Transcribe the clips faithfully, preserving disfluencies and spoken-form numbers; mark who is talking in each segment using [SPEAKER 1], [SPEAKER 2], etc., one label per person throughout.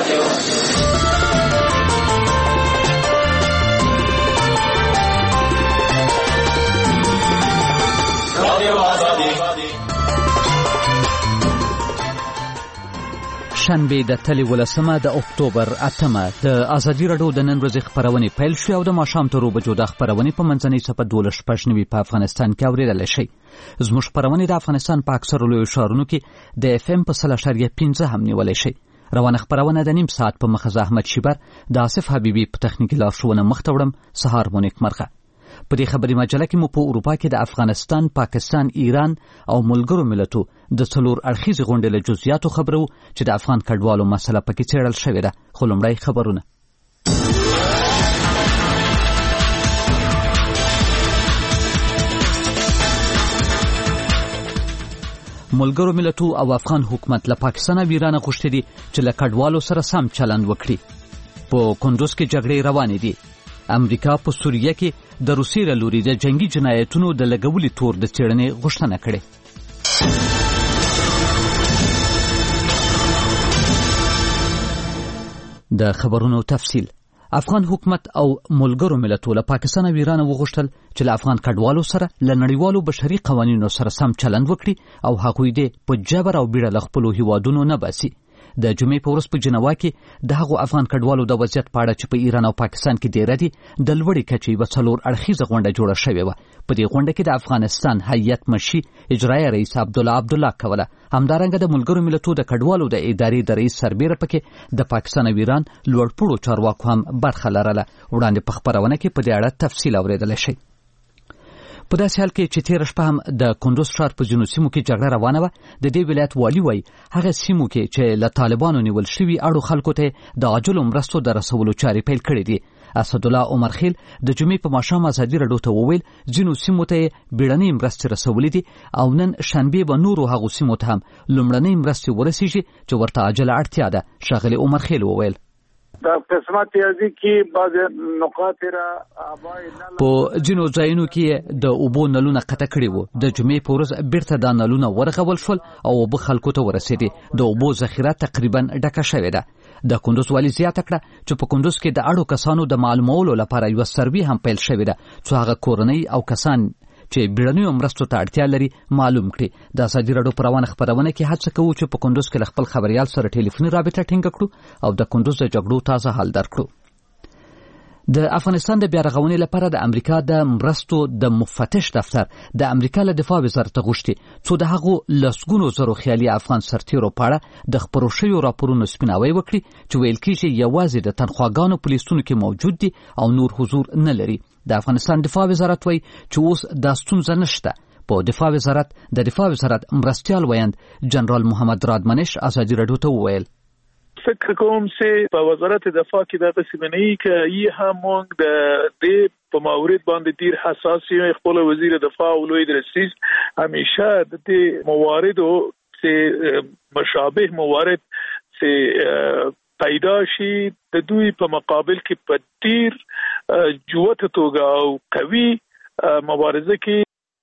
[SPEAKER 1] شنبه د تلې ولسمه د اکتوبر اتمه د ازادي راډیو د نن ورځې خپرونې پیل شوې او د ماښام تر اوبه بجو د خپرونې په منځنۍ څپه دولس شپږ نوي په افغانستان کې اورېدلی شئ. زموږ خپرونې د افغانستان په اکثرو لویو ښارونو کې د اف ام په سل اعشاریه پنځه هم نیولی شئ. روانه خپرونه د نیم ساعت په مخه زه احمد شیبر د آصف حبیبي په تخنیکي لارښوونه مخته وړم. سهار مو نیکمرغه. په دې خبري مجله کې مو په اروپا کې د افغانستان، پاکستان، ایران او ملګرو ملتو د څلور اړخیزې غونډې له جزئیاتو خبرو چې د افغان کډوالو مسله پکې څېړل شوې ده. خو لومړی خبرونه. ملګرو ملتو او افغان حکومت له پاکستان او ایران غوښتي دي چې له کډوالو سره سم چلند وکړي. په کندوز کې جګړې روانې دي. امریکا په سوریه کې د روسیې له لوري د جنگي جنایتونو د لګولې تور د څېړنې غوښتنه کړې. د خبرونو تفصیل. افغان حکومت او ملګرو ملتو له پاکستان او ایران وغوښتل چې له افغان کډوالو سره له نړیوالو بشري قوانینو سره سم چلند وکړي او هغوی دې په جبر او بیړه له خپلو هیوادونو نه باسي. د جمعې په ورځ په جنوا کې د هغو افغان کډوالو د وضعیت په اړه چې په ایران او پاکستان کې ډېره دي د لوړې کچې یوه څلور اړخیزه غونډه جوړه شوې وه. په دې غونډه کې د افغانستان هیئت مشي اجرایه رئیس عبدالله عبدالله کوله. همدارنګه د ملګرو ملتو د کډوالو د ادارې د رئیس سربیره پکې د پاکستان او ایران لوړپوړو چارواکو هم برخه لرله. وړاندې په خپرونه کې په دې اړه تفصیل اورېدلی شئ. په داسې حال کې چې تېره شپه هم د کندوز ښار په ځینو سیمو کې جګړه روانه وه. د دې ولایت والي وایي هغه سیمو کې چې له طالبانو نیول شوي اړو خلکو ته د عاجلو مرستو د رسولو چارې پیل کړې دي. اسدالله عمرخیل د جمعې په ماښام ازادي راډیو ته وویل ځینو سیمو ته یې بیړنۍ مرستې رسولې دي او نن شنبې به نورو هغو سیمو ته هم لومړنۍ مرستې ورسیږي چې ورته عاجله اړتیا ده. ښاغلي عمرخیل وویل
[SPEAKER 2] د قسمت یازي کې بعض نقاط را
[SPEAKER 1] په ځینو ځایونو کې د اوبو نلونه قطع کړي وو. د جمعې په ورځ بیرته دا نلونه ورغول شول او اوبه خلکو ته ورسېدې. د اوبو ذخیره تقریبا ډکه شوې ده. د کندوز والي زیاته کړه چې په کندوز کې د اړو کسانو د معلومولو لپاره یوه سروې هم پیل شوې ده څو هغه کورنۍ او کسان چې بیړنیو مرستو ته اړتیا لري معلوم کړي. د ازادي راډیو په روانه خپرونه کې هڅه کوو چې په کندوز کې له خپل خبریال سره ټلیفوني رابطه ټینګه کړو او د کندوز د جګړو تازه حال درکړو. د افغانستان د بیا رغونې لپاره د امریکا د مرستو د مفتش دفتر د امریکا له دفاع وزارت غوښتي څو د هغو لسګونو زرو خیالي افغان سرتیرو په اړه د خپرو شویو راپورونو سپیناوی وکړي چې ویل کېږي یوازې د تنخواګانو په لیستونو کې موجود دي او نور حضور نه لري. د افغانستان دفاع وزارت وایي چې اوس دا ستونزه نشته. په دفاع وزارت د دفاع وزارت مرستیال ویاند جنرال محمد رادمنش ازادي راډیو ته وویل
[SPEAKER 3] فکر کوم چې په وزارت دفاع کې دا قسم نه یي که یې هم موږ د دې په مورد باندې ډیر حساس یو. خپل وزیر دفاع او لوی رئیس همیشه د دې مواردو چې مشابه موارد چې پیدا شي د دوی په مقابل کې په ډیر جوت توګه او قوي مبارزه کې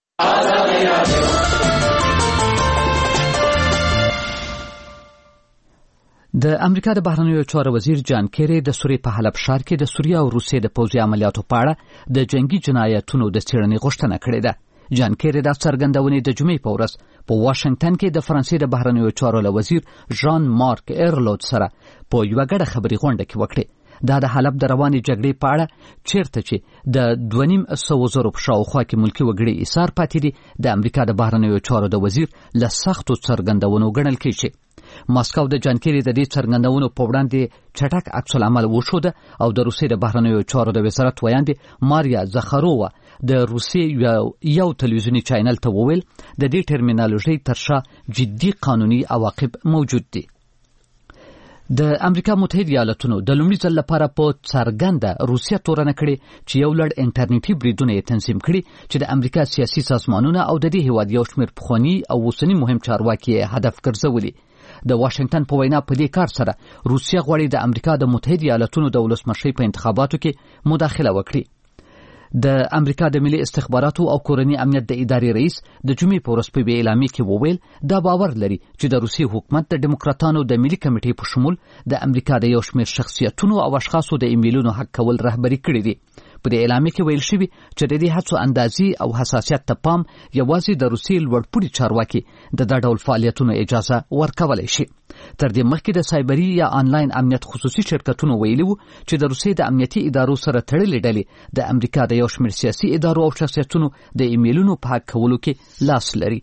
[SPEAKER 1] د امریکا د بهرنیو چارو وزیر جان کیری د سوریې په حلب ښار کې د سوریې او روسیې د پوځي عملیاتو په اړه د جنگي جنایتونو د څېړنې غوښتنه کړې ده. جان کیری دا څرګندونې د جمعې په ورځ په واشنگټن کې د فرانسې د بهرنیو چارو له وزیر ژان مارک ایرلوت سره په یوه ګډه خبري غونډه کې وکړې. دا د حلب د روانې جګړې په اړه چیرته چې د دوه نیم سوه زرو په شاوخوا کې ملکي وګړي ایثار پاتې دي د امریکا د بهرنیو چارو د وزیر له سختو څرګندونو ګڼل کېږي. ماسکو د جان کیری د دې څرګندونو په وړاندې چټک عکس العمل وښوده او د روسیې د بهرنیو چارو د وزارت ویاندې ماریا زخارووا د روسیې یو تلویزیوني چینل ته وویل د دې ټرمینالوژي تر شا جدي قانوني عواقب موجود دي. د امریکا متحده ایالاتونو د لومړي ځل لپاره په څرګنده روسیه تورنه کړې چې یو لړ انټرنیټي بریدونه یې تنظیم کړي چې د امریکا سیاسي سازمانونه او د دې هیواد یو شمېر پخواني او اوسني مهم چارواکي یې هدف ګرځولي. د واشنگټن په وینا په دې کار سره روسیه غواړي د امریکا د متحده ایالاتونو د ولسمشۍ په انتخاباتو کې مداخله وکړي. د امریکا د ملي استخباراتو او کورنی امنیت د ادارې رئیس د جمعې په ورځ په یوه اعلامیه کې وویل دا باور لري چې د روسیې حکومت د ډیموکراتانو د ملي کمیټې په شمول د امریکا د یو شمېر شخصیتونو او اشخاصو د ایمیلونو حق کول رهبري کړي دي. په دې اعلامیه کې ویل شوي چې د دې هڅو اندازې او حساسیت ته پام یوازې د روسیې لوړپوړي چارواکي د دا ډول فعالیتونو اجازه ورکولی شي. تر دې مخکې د سایبري یا آنلاین امنیت خصوصي شرکتونو ویلي وو چې د روسیې د امنیتي ادارو سره تړلې ډلې د امریکا د یو شمېر سیاسي ادارو او شخصیتونو د ایمیلونو په حق کولو کې لاس لري.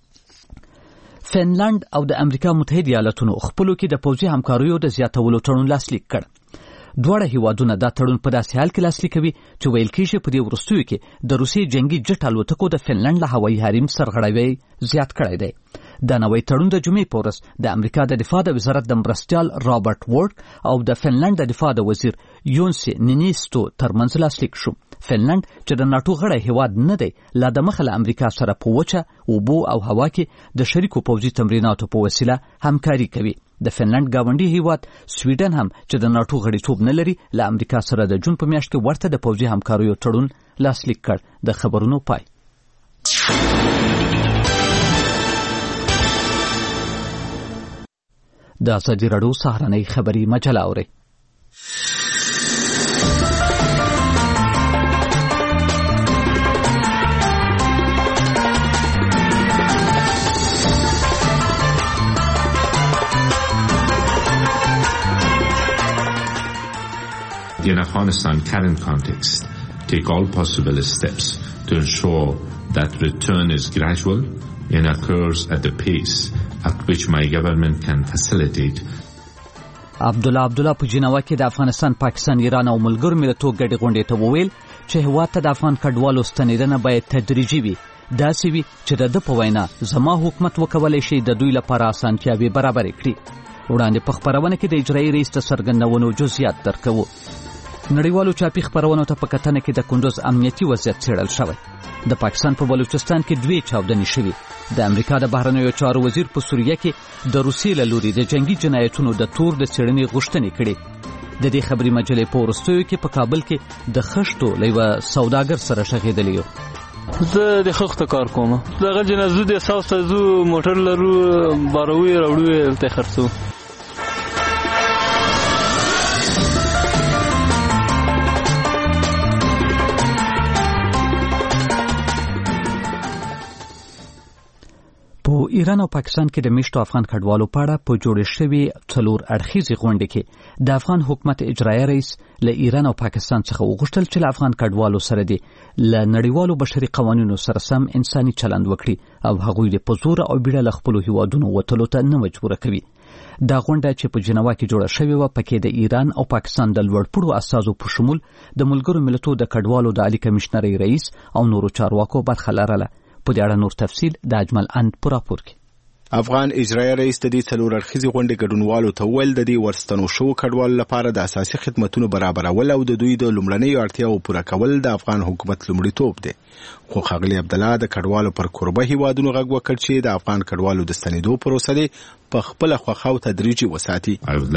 [SPEAKER 1] فنلند او د امریکا متحده ایالاتونو خپلو کې د پوځي همکاریو د زیاتولو تړون لاسلیک کړ. دواړه هیوادونه دا تړون په داسې حال کې لاسلیک کوي چې ویل کېږي په دې وروستیو کې د روسیې جنگي جټ الوتکو د فنلند له هوایي حریم سرغړاوی زیات کړی دی. دا نوی تړون د جمعې په ورځ د امریکا د دفاع د وزارت د مرستیال رابرټ وورډ او د فنلند د دفاع د وزیر یونسی نینیستو ترمنځ لاسلیک شو. فنلند چې د ناټو غړی هیواد نه دی لا د مخه له امریکا سره په وچه اوبو او هوا کې د شریکو پوځي تمریناتو په وسیله همکاري کوي. د فنلند گاونډي هیواد سویډن هم چې د ناټو غړیتوب نه لري له امریکا سره د جون په میاشت کې ورته د پوځي همکاریو تړون لاسلیک کړ. د خبرونو پای. د ازادي راډیو سهارنۍ خبري مجله اورئ.
[SPEAKER 4] In Afghanistan current context, take all possible steps to ensure that return is gradual and occurs at the pace at which my government can facilitate.
[SPEAKER 1] عبدالله عبدالله په جنوا کې د افغانستان، پاکستان، ایران او ملګرو ملتونو ګډې غونډې ته وویل چې هېواد ته د افغان کډوالو ستنېدنه باید تدریجي وي، داسې وي چې د ده په وینا زما حکومت وکولی شي د دوی لپاره اسانتیاوې برابرې کړي. وړاندې په خپرونه کې د اجرایي رئیس د څرګندونو جزئیات درکوو. نړیوالو چاپي خبرونو ته په کتنه کې د کندوز امنیتي وضعیت څېړل شوی. د پاکستان په بلوچستان کې دوې چاودنې شوي. د امریکا د بهرنیو چارو وزیر په سوریه کې د روسیې له لوري د جنگي جنایتونو د تور د څېړنې غوښتنې کړې. د دې خبري مجلې په وروستیو کې په کابل کې د خښتو له یوه سوداګر سره شغېدلی یو.
[SPEAKER 5] زه د خښتو کار کوم. دغه جنازو د ساوس ته ځو، موټر لرو، باروي راوړو هلته خرڅو. په ایران او پاکستان کې د میشتو افغان کډوالو په اړه په جوړې شوې څلور اړخیزې غونډې کې د افغان حکومت اجرایي رئیس له ایران او پاکستان څخه وغوښتل چې له افغان کډوالو سره دي له نړیوالو بشري قوانینو سره سم انساني چلند وکړي او هغوی په زور او بیړه له خپلو هیوادونو وتلو ته نه مجبوره کوي. دا غونډه چې په جنوا کې جوړه شوې وه پکې د ایران او پاکستان د لوړپوړو استازو په شمول د ملګرو ملتونو د کډوالو د عالی کمیشنرۍ رئیس او نورو چارواکو برخه لرله. په دې اړه نور تفصیل د اجمل اند په راپور کې.
[SPEAKER 6] افغان اجرایي رئیس د دې څلور اړخیزې غونډې ګډونوالو ته وویل د دې ورستنو شوو کډوالو لپاره د اساسي خدمتونو برابرول او د دوی د لومړنیو اړتیاوو پوره کول د افغان حکومت لومړیتوب دی. خو ښاغلي عبدالله د کډوالو پر کوربه هیوادونو غږ وکړ چې د افغان کډوالو د ستنېدو پروسه دی په خپله خوښه او تدریجي وساتي.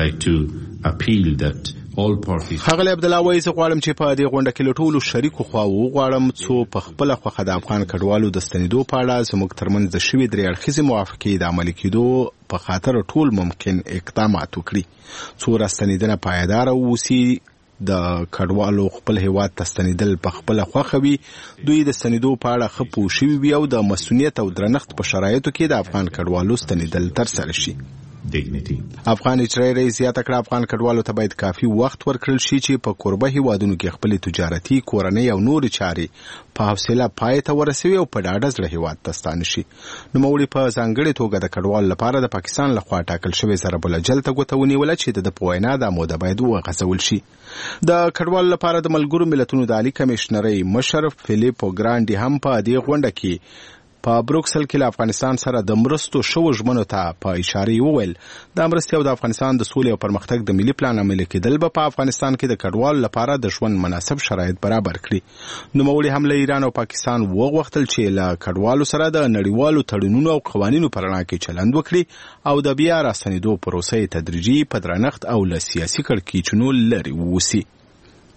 [SPEAKER 6] ښاغلي عبدالله وایي زه غواړم چې په دې غونډه کې له ټولو شریکو خواوو وغواړم څو په خپله خوښه د افغان کډوالو د ستنېدو په اړه زموږ ترمنځ د شوې درې اړخیزې موافقې د عملي کېدو په خاطر ټول ممکن اقدامات وکړي څو راستنېدنه پایداره واوسي. د کډوالو خپل هیواد ته ستنېدل په خپله خوښه وي، دوی د ستنېدو په اړه ښه پوه شوي وي او د مسؤلیت او درنښت په شرایطو کې د افغان کډوالو ستنېدل ترسره شي. افغان اجرایي رئیس زیاته کړه افغان کډوالو ته باید کافي وخت ورکړل شي چې په کوربه هیوادونو کې خپلې تجارتي، کورنۍ او نورې چارې په حوصله پای ته ورسوي او په ډاډه زړه هیواد ته ستانه شي. نوموړي په ځانګړې توګه د کډوالو لپاره د پاکستان لخوا ټاکل شوی ضرب الجل ته ګوته ونیوله چې د ده په وینا دا موده باید وغځول شي. د کډوالو لپاره د ملګرو ملتونو د عالی کمیشنرۍ مشر فیلیپو ګرانډي هم په دې غونډه کې په بروکسل کې له افغانستان سره د مرستو شوو ژمنو ته په اشاره وویل دا مرستې او د افغانستان د سولې او پرمختګ د ملي پلان عملي کېدل به په افغانستان کې د کډوالو لپاره د ژوند مناسب شرایط برابر کړي. نوموړي هم له ایران او پاکستان وغوښتل چې له کډوالو سره د نړیوالو تړونونو او قوانینو په رڼا کې چلند وکړي او د بیا راستنېدو پروسه تدریجي، په درنښت او له سیاسي کړکېچونو لرې واوسي.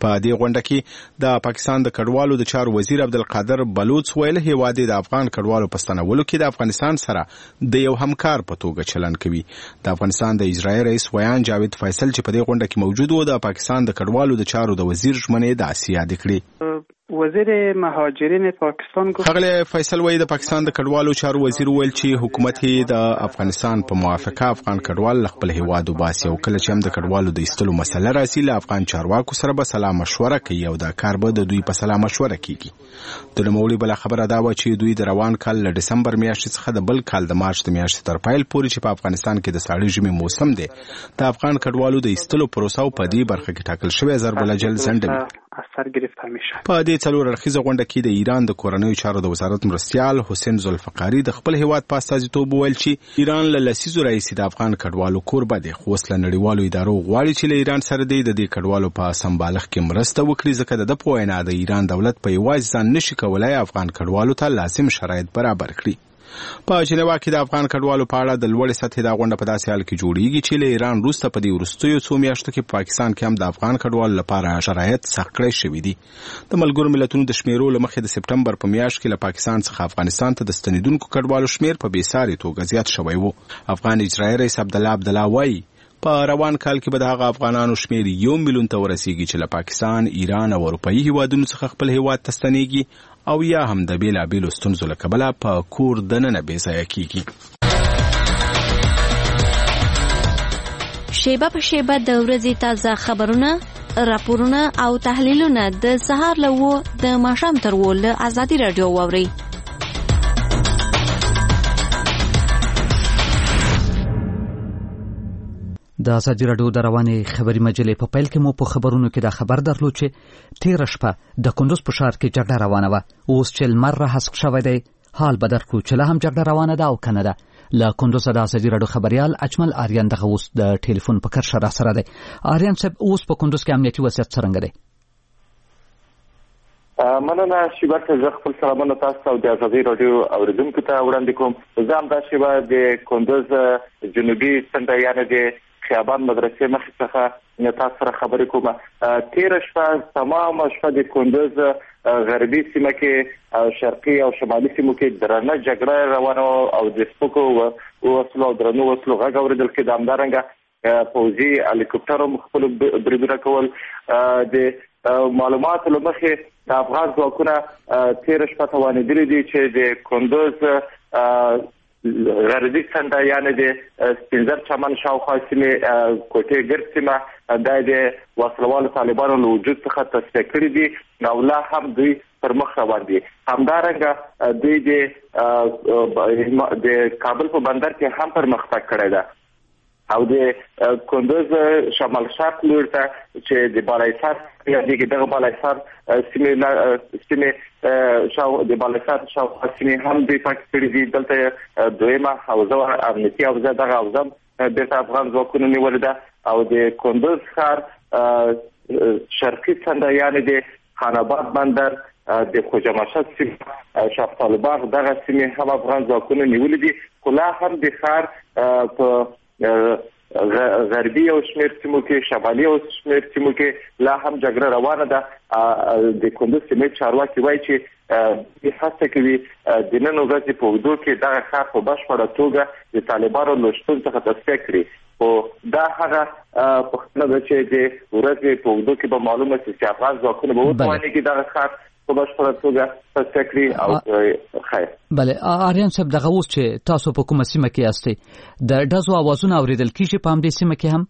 [SPEAKER 6] په دې غونډه کې د پاکستان د کډوالو د چارو وزیر عبدالقادر بلوچ ویل هیواد د افغان کډوالو په ستنولو کې د افغانستان سره د یو همکار په توګه چلن کوي. د افغانستان د اجرایي رئیس ویان جاوید فیصل چې په دې غونډه کې موجود و د پاکستان د کډوالو د چارو د وزیر ژمنې داسې یاد کړې.
[SPEAKER 7] وزیر مهاجرین پاکستان گفت
[SPEAKER 6] خغل فیصل وی د پاکستان د کډوالو چارو وزیر ویل چې حکومت د افغانستان په موافقه افغان کډوال خپل هیواد وباسي او کله چې هم د کډوالو د ایستلو مسله راسي له افغان چارواکو سره به سلا مشوره کوي او دا کار به د دوی په سلا مشوره کیږي. د نوموړي بل خبره دا و چې دوی د روان کال له دسمبر میاشتې څخه د بل کال د مارچ د میاشتې تر پایل پورې چې په افغانستان کې د ساړې ژمي موسم دی د افغان کډوالو د ایستلو پروسه په دې برخه کې ټاکل شوی ضرب الاجل ځنډوي.
[SPEAKER 7] اثر گرفته میشه.
[SPEAKER 6] په دې څلور اړخیزه غونډه کې د ایران د کورنیو چارو د وزارت مرستیال حسین ذوالفقاری د خپل هیواد په استازیتوب ویل چې ایران له لسیزو راځي د افغان کډوالو کوربه دی خو وسله نړیوالو ادارو غواړي چې له ایران سره د دې کډوالو په سمبالښت کې مرسته وکړي ځکه د په وینا د ایران دولت په یوازې ځان نشي کولای افغان کډوالو ته لازم شرایط برابر کړي. په جنیوا کې د افغان کډوالو په اړه د لوړې سطحې د غونډه په داسې حال کې جوړیږي چې له ایران وروسته په دې وروستیو څو میاشتو کې په پاکستان کې هم د افغان کډوالو لپاره شرایط سخت کړي شوي دي. د ملګرو ملتونو د شمیرو له مخې د سپټمبر په میاشت کې له پاکستان څخه افغانستان ته د ستنیدونکو کډوالو شمیر په بېساري توګه زیات شوی و. افغان اجرایي رئیس عبدالله عبدالله وایي په روان کال کې به د هغه افغانانو شمیر یو میلیون ته ورسیږي چې له پاکستان، ایران او اروپایي هیوادونو څخه خپل هیواد ته ستنیږي او یا هم د بیلابیلو ستونزو له کبله په کور دننه بې ځایه کیږي.
[SPEAKER 8] شیبه په شیبه د ورځې تازه خبرونه، راپورونه او تحلیلونه د سهار له و د ماښام تر و له ازادي راډیو واورئ.
[SPEAKER 1] د ازادي راډیو د روانې خبري مجلې په پیل کې مو په خبرونو کې دا خبر درلود چې تیر شپه د کندوز په ښار کې جګړه روانه وه. اوس چې لمر را هسک شوی دی حال به درکړو چې لا هم جګړه روانه ده او که نه ده. له کندوز د ازادي راډیو خبریال اجمل آریان دغه اوس د ټلیفون په کرښه را سره دی. آریان صاحب اوس په کندوز کې امنیتي وضعیت څرنګه دی؟
[SPEAKER 9] مننه شیبه ته زه خپل سلامونه تاسو ته د ازادي راډیو اوریدونکو ته وړاندې کوم. زه همدا شیبه د کندوز جنوبي څنډه یعنې د خیابان مدرسې مخې څخه تاسو سره خبرې کوم. تیره شپه تمامه شپه د کندوز غربي سیمه کې شرقي او شمالي سیمو کې درنه جګړه روانه او د سپکو وسلو او درنو وسلو غږ اورېدل کېده. همدارنګه پوځي هلیکوپټرو خپل بریدونه کول. د معلوماتو له مخې د افغان ځواکونه تیره شپه توانېدلي دي چې د کندوز غربي څنډه یعنې د سپینزر چمن شاوخوا سیمې کوټې ګرد سیمه دا د وسلوالو طالبانو له وجود څخه تصفیه کړي دي او لا هم دوی پر مخ روان دي. همدارنګه دوی د کابل په بندر کې هم پرمختګ کړی ده او د کندوز شمال شرق لور ته چې د بالایسار یادېږي دغه بالایسار سیمې سیمې شاو د بالایسار شاوخوا سیمې هم دوی پاک کړي دي. دلته دویمه حوزه امنیتي حوزه دغه حوزه بیرته افغان ځواکونو نیولې ده او د کندوز ښار شرقي څنډه یعنې د خان آباد بندر د خوجا مشهد سیمه شفتالو باغ دغه سیمې هم افغان ځواکونو نیولې دي. خو لا هم د ښار په غربي او شمیر سیمو کې شمالي او شمیر سیمو کې لا هم جګړه روانه ده. د کندوز سیمې چارواکي وایي چې د هڅه کوي د نن ورځې په اوږدو کې دغه ښار په بشپړه توګه د طالبانو له شتون څخه تصفیه کړي. خو دا هغه پوښتنه ده چې د ورځې په اوږدو کې به معلومه شي چې افغان ځواکونه به وتوانېږي دغه ښار په بشپړه توګه تصفیه کړي او خیر.
[SPEAKER 1] بله آریان صاحب دغه اوس چې تاسو په کومه سیمه کې یاستئ د ډزو اوازونه اورېدل کېږي په همدې سیمه کې هم؟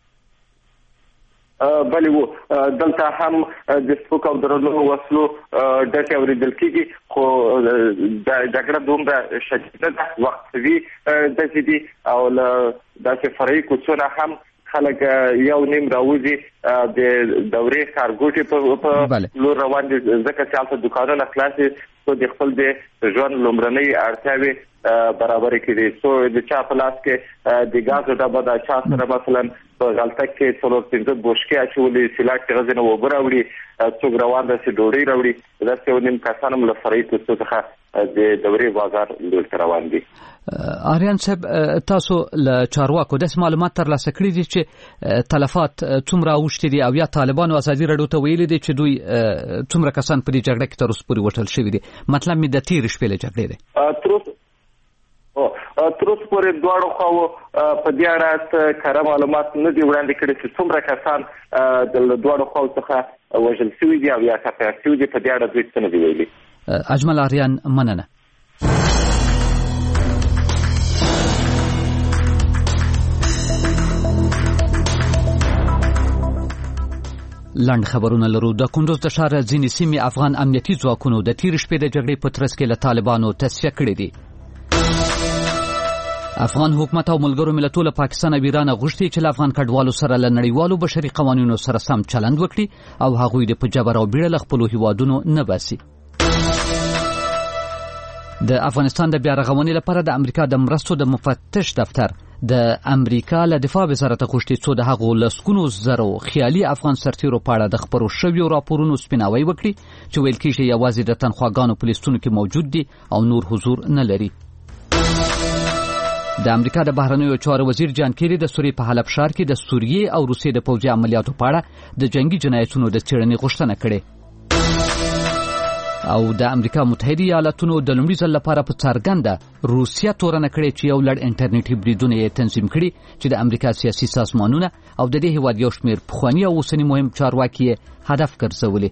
[SPEAKER 9] بلې وو دلته هم د سپکو او درنو وسلو ډزې اورېدل کېږي خو د جګړه دومره شدیده ده وقفوي ډزې دي او له داسې فرعي کوڅو نه هم خلک یو نیم راوځي د دورې ښارګوټي په لور روان دي ځکه چې هلته دوکانونه خلاص دي څو د خپل د ژوند لومړنۍ اړتیاوې برابرې کړي. څو د چا په لاس کې د ګازو ډبه د چا سره مثلا په غلطک کې څلور پنځه بوشکې اچولې سلاک چې غځې نه اوبه راوړي څوک روان داسې ډوډۍ راوړي داسې یو نیم کسان هم له فرعي کوڅو څخه د دورې بازار لور روان دي.
[SPEAKER 1] آریان صاحب تاسو له چارواکو د معلومات ترلاسه کړي دي چې تلفات څومره اوښتي دي او یا طالبانو ازادي راډیو ته ویلي دي چې دوی څومره کسان په دې جګړه کې تر اوسه پورې وژل شوي دي؟ مطلب مې د تېرې شپې له جګړې دی.
[SPEAKER 9] تر اوسه تر اوسه پورې دواړو خواوو په دې اړه کره معلومات نه دي وړاندې کړي چې څومره کسان د دواړو خواوو څخه وژل شوي دي او یا ټپیان شوي دي. په دې اړه دوی څه نه دي ویلي.
[SPEAKER 1] اجمل آریان، مننه. لاند خبرونه لرو. د کندوز د ښار ځینې سیمې افغان امنیتي ځواکونو د تېرې شپې د جګړې په ترڅ کې له طالبانو تصفیه کړې دي. افغان حکومت او ملګرو ملتونو له پاکستان او ایران غوښتي چې له افغان کډوالو سره له نړیوالو بشري قوانینو سره سم چلند وکړي او هغوی د په جبر او بیړه له خپلو هیوادونو نه باسي. د افغانستان د بیا رغونې لپاره د امریکا د مرستو د مفتش دفتر د امریکا له دفاع وزارت غوښتي څو د هغو لسګونو زرو خیالي افغان سرتیرو په اړه د خبرو شویو راپورونو سپیناوی وکړي چې ویل کېږي یوازې د تنخواګانو په لیستونو کې موجود دي او نور حضور نه لري. د امریکا د بهرنیو چارو وزیر جان کیری د سوریې په حلب ښار کې د سوریې او روسیې د پوځي عملیاتو په اړه د جنگي جنایتونو د څېړنې غوښتنه کړې او د امریکا متحده ایالاتونو د لومړي ځل لپاره په څرګنده روسیه تورنه کړې چې یو لړ انټرنیټي بریدونه یې تنظیم کړي چې د امریکا سیاسي سازمانونه او د دې هیواد یو شمېر پخواني او اوسني مهم چارواکي یې هدف ګرځولي.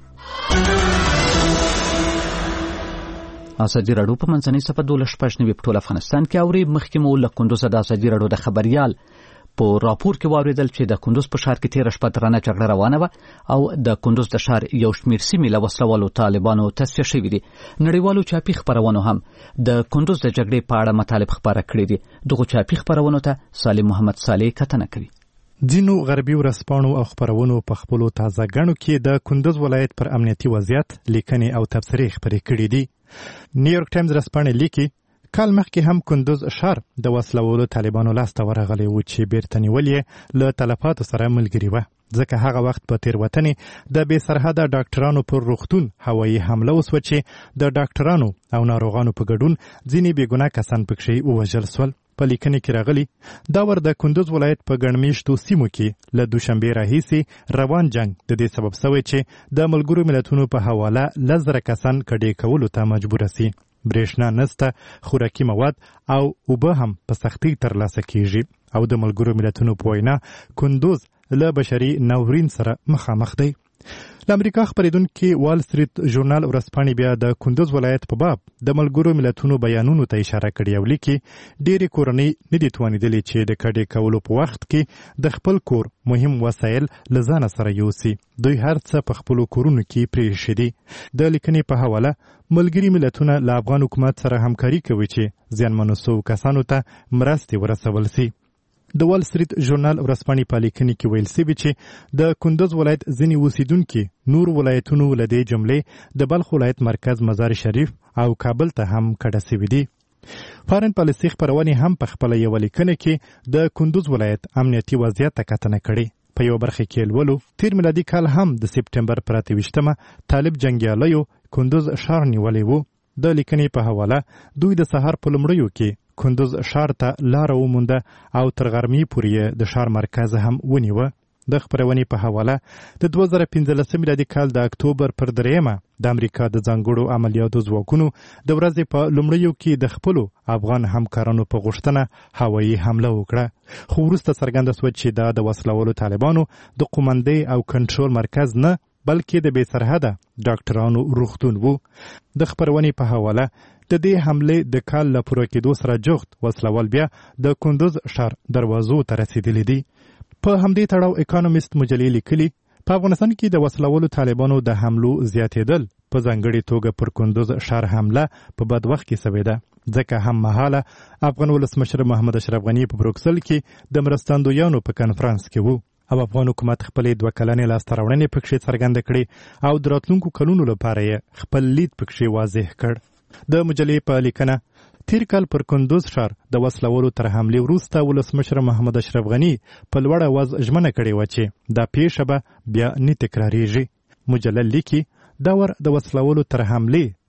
[SPEAKER 1] ازادي راډیو په منځنۍ صفحه دولس شپږ نوي په ټول افغانستان کې اوري. مخکې مو له کندوز د ازادي راډیو د خبريال په راپور کې واوریدل چې د کندوز په ښار کې تېره شپه درنه جګړه روانه وه او د کندوز د ښار یو شمېر سیمې له وسلوالو طالبانو تصفیه شوي دي. نړیوالو چاپي خپرونو هم د کندوز د جګړې په اړه مطالب خپاره کړي دي. دغو چاپي خپرونو ته سالم محمد صالح کتنه کوي.
[SPEAKER 10] ځینو غربي ورځپاڼو او خپرونو په خپلو تازه ګڼو کې د کندوز ولایت پر امنیتي وضعیت لیکنې او تبصرې خپرې کړي دي. نیویورک ټایمز ورځپاڼې لیکي کال مخکې هم کندوز ښار د وسلوالو طالبانو لاسته ورغلی و چې بیرته نیول یې له تلفاتو سره ملګري وه، ځکه هغه وخت په تېروتنې د بې سرحده ډاکټرانو پر روغتون هوایي حمله وسوه چې د ډاکټرانو او ناروغانو په ګډون ځینې بېګناه کسان پکښې ووژل سول. په لیکنې کې راغلي دا ور د کندوز ولایت په ګڼمېشتو سیمو کې له دوشنبې راهیسې روان جنګ د دې سبب سوی چې د ملګرو ملتونو په حواله لس زره کسان کډې کولو ته مجبوره سي. برېښنا نسته، خوراکي مواد او اوبه هم په سختۍ ترلاسه کیږي او د ملګرو ملتونو په وینا کندوز له بشري ناورین سره مخامخ دی. له امریکا خپرېدونکي وال سټریټ ژورنال ورځپاڼې بیا د کندوز ولایت په باب د ملګرو ملتونو بیانونو ته اشاره کړې او لیکي ډېرې کورنۍ نه دي توانېدلې چې د کډې کولو په وخت کې د خپل کور مهم وسایل له ځانه سره یوسي. دوی هر څه په خپلو کورونو کې پرېښي دي. د لیکنې په حواله ملګري ملتونه له افغان حکومت سره همکاري کوي چې زیانمنو سوو کسانو ته مرستې ورسول سي. د وال سټریټ ژورنال ورځپاڼې په لیکنې کې ویل سوي چې د کندوز ولایت ځینې اوسیدونکي نور ولایتونو له دې جملې د بلخ ولایت مرکز مزار شریف او کابل ته هم کډه سوي دي. فارن پالیسي خپرونې هم په خپله یوه لیکنه کې د کندوز ولایت امنیتي وضعیت ته کتنه کړې. په یو برخه کې لولو تیر میلادي کال هم د سپټمبر پر اته ویشتمه طالب جنګیالیو کندوز ښار نیولی و. د لیکنې په حواله دوی د سهار په لومړیو کې کندوز ښار ته لاره ومونده او تر غرمې پورې د ښار مرکز هم ونیوه. د خپرونې په حواله د دوه زره پنځلسم میلادي کال د اکتوبر پر دریمه د امریکا د ځانګړو عملیاتو ځواکونو د ورځې په لومړیو کې د خپلو افغان همکارانو په غوښتنه هوایي حمله وکړه، خو وروسته څرګنده سوه چې دا د وسلوالو طالبانو د قومندۍ او کنټرول مرکز نه بلکې د بې سرحده ډاکټرانو روغتون و. د خپرونې په حواله د دې حملې د کال له پوره کېدو سره جغد وسلوال بیا د کندوز ښار دروازو ته رسېدلي دي. په همدې تړاو اکانومیست مجلې لیکلي په افغانستان کې د وسلوالو طالبانو د حملو زیاتېدل په ځانګړې توګه پر کندوز ښار حمله په بد وخت کې سوې ده، ځکه هم مهاله افغان ولسمشر محمد اشرف غني په بروکسل کې د مرستندویانو په کنفرانس کې و او افغان حکومت خپلې دوه کلنې لاسته راوړنې پکښې څرګنده کړې او د راتلونکو کلونو لپاره یې خپل لید پکښې واضح کړ. د مجلې په لیکنه تیر کال پر کندوز ښار د وسلوالو تر حملې وروسته ولسمشر محمد اشرف غني په لوړ اواز ژمنه کړې وه چې دا پیښه به بیا نه تکراریږي. مجله لیکي دا ور د وسلوالو تر حملې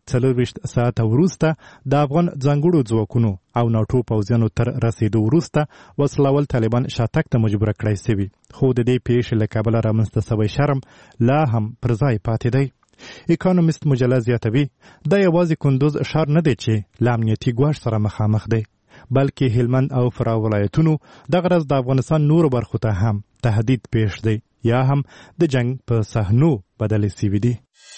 [SPEAKER 10] څلورویشت ساعته وروسته د افغان ځانګړو ځواکونو او ناټو پوځیانو تر رسیدو وروسته وسلوال طالبان شاتګ ته مجبور کړای شوي، خو د دې پیښې له کبله رامنځته شوی شرم لا هم پر ځای پاتې دی. اکانومیست مجله زیاتوي دا یوازې کندوز ښار نه دی چې له امنیتي ګواښ سره مخامخ دی، بلکې هلمند او فراه ولایتونو دغه ورځ د افغانستان نورو برخو ته هم تهدید پیښ دی یا هم د جنگ په صحنو بدل شوي دي.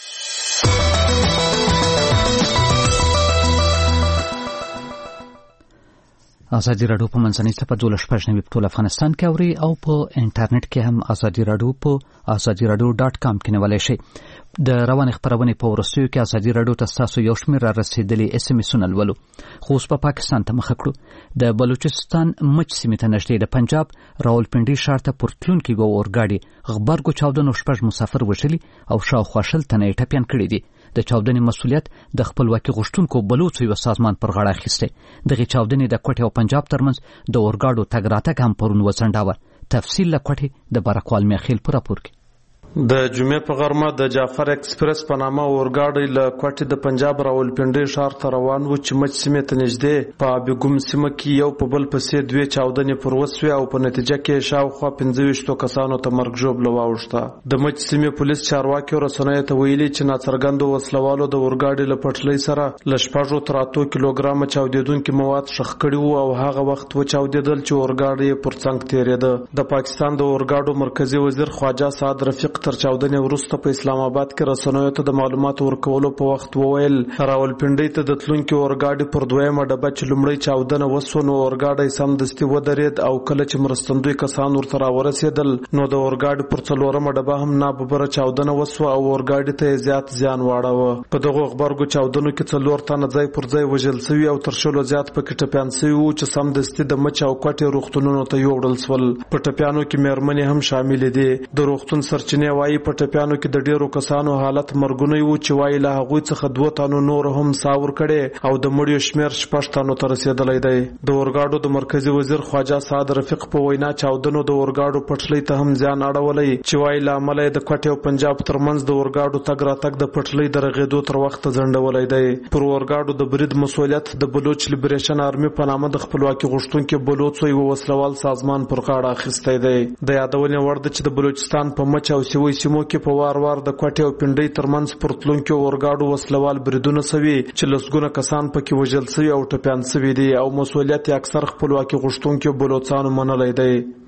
[SPEAKER 1] ازادي راډیو په منځنۍ صفحه دولس شپږ نوي په ټول افغانستان کې اوري او په انټرنیټ کې هم ازادي راډیو په ازادي راډیو ډاټ کام کې نیولی شي. د روانې خپرونې په وروستیو کې ازادي راډیو ته ستاسو یو شمېر را رسېدلي اس ام اسونه لولو، خو اوس په پا پاکستان ته مخه کړو. د بلوچستان مچ سیمې ته نږدې د پنجاب راولپنډي ښار ته پر تلونکي یوه اورګاډي غبرګو چاودنو شپږ مسافر وژلي او شاوخوا شل تنه یې ټپیان کړي دي. د چاودنې مسؤلیت د خپلواکي غوښتونکو بلوڅو یو سازمان پر غاړه اخیستی. دغې چاودنې د کوټې او پنجاب ترمنځ د اورګاډو تګ راتګ هم پرون وځنډاوه. تفصیل له کوټې د بارکوال میخیل په راپور کې.
[SPEAKER 11] د جمعې په غرمه د جعفر ایکسپریس په نامه اورګاډی له کوټې د پنجاب راولپنډي ښار ته روان و چې مچ سیمې ته نږدې په ابيګوم سیمه کې یو په بل پسې دوې چاودنې پر وسوې او په نتیجه کې شاوخوا پنځه ویشتو کسانو ته مرګ ژوبله واوښته. د مچ سیمې پولیس چارواکي او رسنیو ته ویلي چې ناڅرګندو وسلوالو د اورګاډي له پټلۍ سره له شپږو تر اتو کیلوګرامه چاودېدونکي مواد ښخ کړي وو او هغه وخت وچاودېدل چې اورګاډی پر څنګ تېرېده. د پاکستان د اورګاډو مرکزي وزیر خواجه سعد رفیق تر چاودنې وروسته په اسلام آباد کې رسنیو ته د معلوماتو ورکولو په وخت وویل راولپنډي ته د تلونکي اورګاډي پر دویمه ډبه چې لومړی چاودنه وسوه نو اورګاډی سمدستي ودرېد او کله چې مرستندوی کسان ورته راورسېدل نو د اورګاډي پر څلورمه ډبه هم ناببره چاودنه وسوه او اورګاډي ته زیات زیان واړوه. په دغو غبرګو چاودنو کې څلور تنه ځای پر ځای وژل شوي او تر شلو زیات پکې ټپیان شوي وو چې سمدستي د مچ او کوټې روغتونونو ته یوړل شول. په ټپیانو کې مېرمنې هم شامل دي. د روغتون سرچینې وایي په ټپیانو کې د ډیرو کسانو حالت مرګونی وو چې وایي له هغوی څخه دوه تنو نور هم ساور کړي او د مړیو شمیر شپږ تنو ته رسېدلی دی. د اورګاډو د مرکزي وزیر خواجه سعد رفیق په وینا چاودنو د اورګاډو پټلۍ ته هم زیان اړولی چې وایي له امله د کوټې او پنجاب ترمنځ د اورګاډو تګ راتګ د پټلۍ د رغېدو تر وخته ځنډولی دی. پر اورګاډو د برید مسؤلیت د بلوچ لیبریشن آرمي په نامه د خپلواکي غوښتونکي بلوڅو یو وسلوال سازمان پر غاړه اخیستی دی. د یادونې وړ ده چې د بلوچستان په مچ او سیوی سیمو کې په وار وار د کوټې او پنډۍ ترمنځ پر تلونکو اورګاډو وسلوال بریدونه شوي چې لسګونه کسان پکې وژل شوي او ټپیان شوي دي او مسؤلیت یې اکثر خپلواکي غوښتونکو بلوڅانو منلی دی.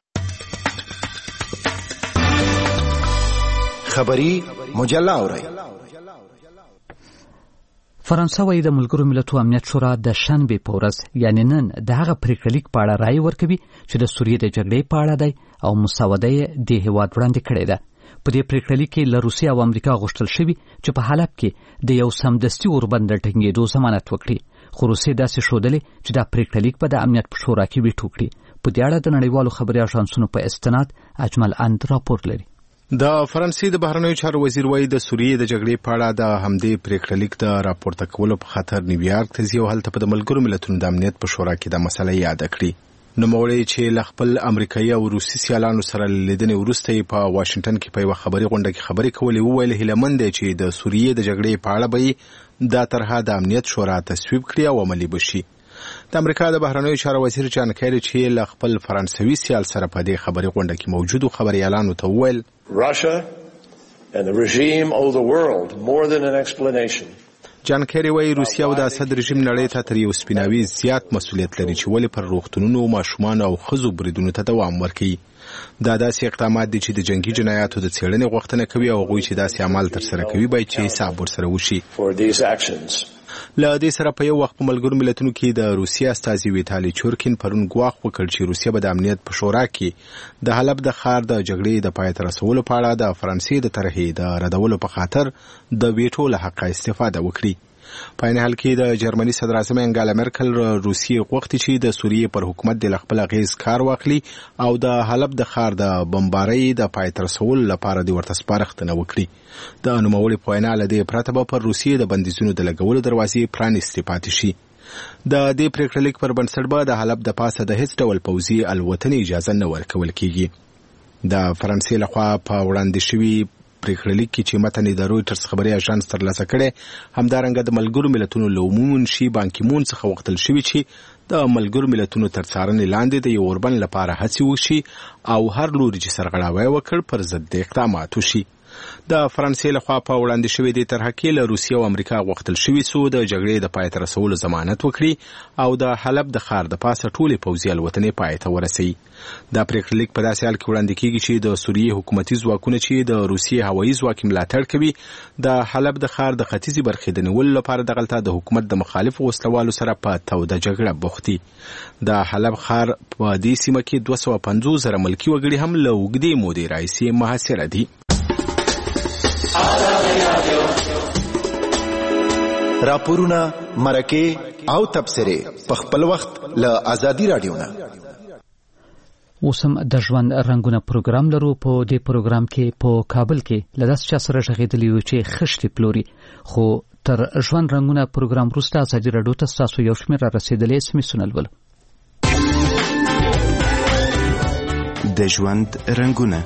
[SPEAKER 12] خبری مجله اورئ.
[SPEAKER 1] فرانسه وايي د ملګرو ملتونو امنیت شورا د شنبې په ورځ یعنی نن د هغه پریکړه لیک په اړه رایه ورکوي چې د سوریې د جګړې په اړه دی او مسوده یې د هیواد وړاندې کړې ده. په دې پریکړه لیک کې له روسیې او امریکا غوښتل شوي چې په حلب کې د یو سمدستي اوربند د ټینګېدو ضمانت وکړي، خو روسیې داسې ښودلې چې دا پریکړه لیک به د امنیت په شورا کې ویټو کړي. په دې اړه د نړیوالو خبري اژانسونو په استناد اجمل اند راپور لري.
[SPEAKER 6] د فرانسې د بهرنیو چارو وزیر وایي د سوریې د جګړې په اړه د همدې پریکړه لیک د راپورته کولو په خاطر نیویارک ته ځي او هلته په د ملګرو ملتونو د امنیت په شورا کې دا مسله یاد کړي. نوموړی چې له خپل امریکایي او روسي سیالانو سره لیدنې وروسته په واشنگټن کې په یوه خبري غونډه کې خبرې کولې وویل هیلهمند دی چې د سوریې د جګړې په اړه به دا طرحه د امنیت شورا تصویب کړي او عملي بشي. د امریکا د بهرنیو چارو وزیر جان کیری چې له خپل فرانسوي سیال سره په دې خبري غونډه کې موجود خبريالانو ته وویل
[SPEAKER 13] Russia and the regime owe the world more than an explanation.
[SPEAKER 6] جان کیری وايي روسیا او د اسد رژیم نړۍ ته تر یو سپیناوي زیات مسؤلیت لري چې ولې پر روغتونونو ماشومان او ښځو بریدونو ته دوام ورکوي. دا داسې اقدامات دي چې د جنگي جنایاتو د څېړنې غوښتنه کوي او هغوی چې داسې عمل ترسره کوي باید چې حساب ورسره وشي. له دې سره په یو وخت په ملګرو ملتونو کې د روسیې استازي ویتالي چورکین پرون ګواښ وکړ چې روسیه به د امنیت په شورا کې د حلب د ښار د جګړې د پای ته رسولو په اړه د فرانسې د طرحې د ردولو په خاطر د ویټو له حقه استفاده وکړي. په این حال کې د جرمني صدر اعظم انګالا مرکل روسیې غوښتي چې د سوریې پر حکومت د خپل اغیز کار واخلي او د حلب د ښار د بمبارۍ د پای ته رسولو لپاره د ورته سپارښتنه وکړي. د نوموړي په وینا له دې پرته به پر روسیې د بندیزونو د لګولو دروازې پرانیستې پاتې شي. د دې پریکړې لیک پر بنسټ به د حلب د پاسه د هیڅ ډول پوځي الوتنې اجازه نه ورکول کیږي. د فرانسې لخوا په وړاندې شوي پریکړه لیک کې چې متن د رويټرز خبري اژانس ترلاسه کړي همدارنګه د ملګرو ملتونو له عمومي منشي بان کی مون څخه وغوښتل شوی چې د ملګرو ملتونو تر څارنې لاندې د یو اوربند لپاره هڅې وشي او هر لوري چې سرغړاوی وکړ پر ضد اقدامات وشي. د فرانسې لخوا په وړاندې شوې د طرح کې له روسیې او امریکا غوښتل شوی څو د جګړې د پای ته رسولو ضمانت وکړي او د حلب د ښار د پاسه ټولې پوځي الوتنې پای ته ورسوي. دا پریکړه لیک په داسې حال کې وړاندې کیږي چې د سوریې حکومتي ځواکونه چې د روسیې هوایي ځواک ملاتړ کوي د حلب د ښار د ختیځې برخې د نیولو لپاره دغلته د حکومت د مخالفو وسلوالو سره په توده جګړه بوخت دي. د حلب ښار په دې سیمه کې دوه سوه پنځوس زره ملکي وګړي هم له اوږدې مودې راهیسې محاصره دي.
[SPEAKER 12] راپورونه مرکه او تبصره په خپل وخت له ازادي رادیو نه.
[SPEAKER 1] اوسم د ژوند رنگونه پروګرام لرو. په دې پروګرام کې په کابل کې لداس چا سره غږیدلی و چې خشتي پلوري خو تر ژوند رنگونه پروګرام وروسته ازادي رادیو ته تاسو یو شمېر را رسیدلی اسمي سنلول
[SPEAKER 14] د ژوند رنگونه.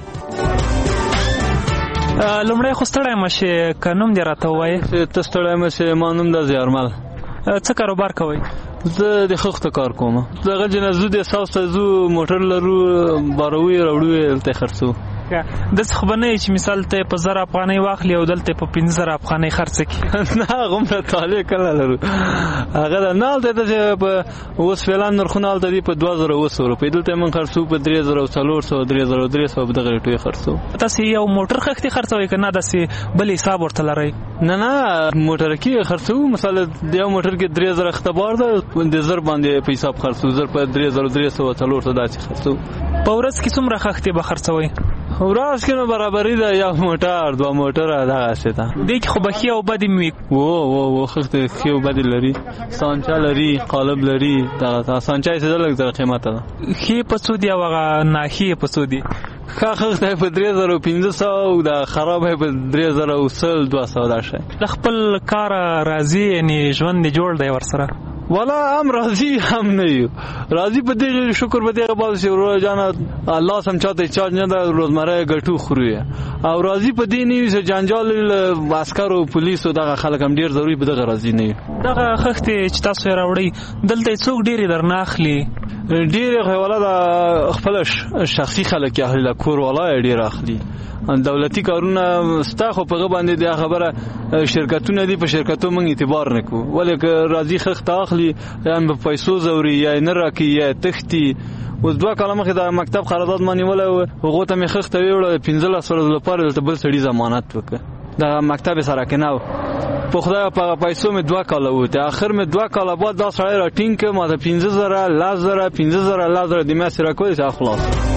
[SPEAKER 15] لمړی خو ستړی مشه که نوم دې راته ووایې.
[SPEAKER 16] ته ستړی مشه ما نوم د زیارمل.
[SPEAKER 15] څه کاروبار کوئ؟
[SPEAKER 16] زه د خښته کار کوم. دغه جنه زو د ساوس ته زو موټر لرو باروي راوړو دلته خرڅو.
[SPEAKER 15] داسې خو به نه چې مثال ته په زر افغانۍ واخلي او دلته په پنځه زره افغانۍ خرڅ کړي.
[SPEAKER 16] نه هغومره طالع کله لرو هغه ده نه هلته داسې په اوس فعلا نرخونه هلته دي په دوه زره اوه سوه روپۍ دلته موږ خرڅو په درې زره څلور سوه درې زره درې سوه په دغه ریټو یې خرڅو.
[SPEAKER 15] تاسې یو موټر خښتې خرڅوئ که نه داسې بل حساب ورته لرئ؟
[SPEAKER 16] نه نه موټرکي یې خرڅوو. مثلا د یو موټر کې درې زره خښته بار ده د زر باندې په حساب خرڅو. زر په درې زره درې سوه څلور سوه داسې خرڅو.
[SPEAKER 15] په ورځ کې څومره خښتې به خرڅوئ؟
[SPEAKER 16] ورځ کې نو برابري ده یو موټر دوه موټره دغسې ده.
[SPEAKER 15] دې کې خو به ښې او بدې مې وي.
[SPEAKER 16] و و و خښتې ښې او بدې لري. سانچه لري قالب لري. دغه سانچه یې څه ده لږ زره قیمته ده.
[SPEAKER 15] ښې په څو دي او هغه ناښې په څو دي؟
[SPEAKER 16] ښه خښته یې په درې زره پنځه سوه او د خرابه یې په درې زره سل دوه سوه دا شی.
[SPEAKER 15] د خپل کاره راضي یعنې ژوند دې جوړ دی ورسره؟
[SPEAKER 16] والا هم راضي هم نه یو راضي په دې شکر په دې باندې چې ورو جان الله سم چاته چارج نه ده روزمره ګټو خوري او راضي په دې نه یو چې جنجال عسکرو پولیسو دغه خلک هم ډیر ضروري په دغه راضي نه یو.
[SPEAKER 15] دغه خښتې چې تاسو یې راوړئ دلته څوک ډېرې درنه اخلي؟
[SPEAKER 16] ډېرې خو والا د خپل شخصي خلک یې اخلي کور والا یې ډېر اخلي. دولتي کارونه ستا خو په هغه باندې د خبره شرکتونه دي په شرکتو موږ اعتبار نه کوو ولې که راضي خښته اخلي یا په پیسو زوري یا نه راکوي یا تښتي. اوس دوه کاله مخکې د مکتب قرارداد ما نیولی و هغو ته مې خښته ویوړه پنځلس ورځو لپاره دلته بل سړي ضمانت وکړه د مکتب یې سره کې نه و په خدای په پیسو مې دوه کاله وته اخر مې دوه کاله بعد دا سړی را ټینګ کړ ما ته پنځه زره لس زره پنځه زره لس زره د میاشتې راکوي چې خلاص.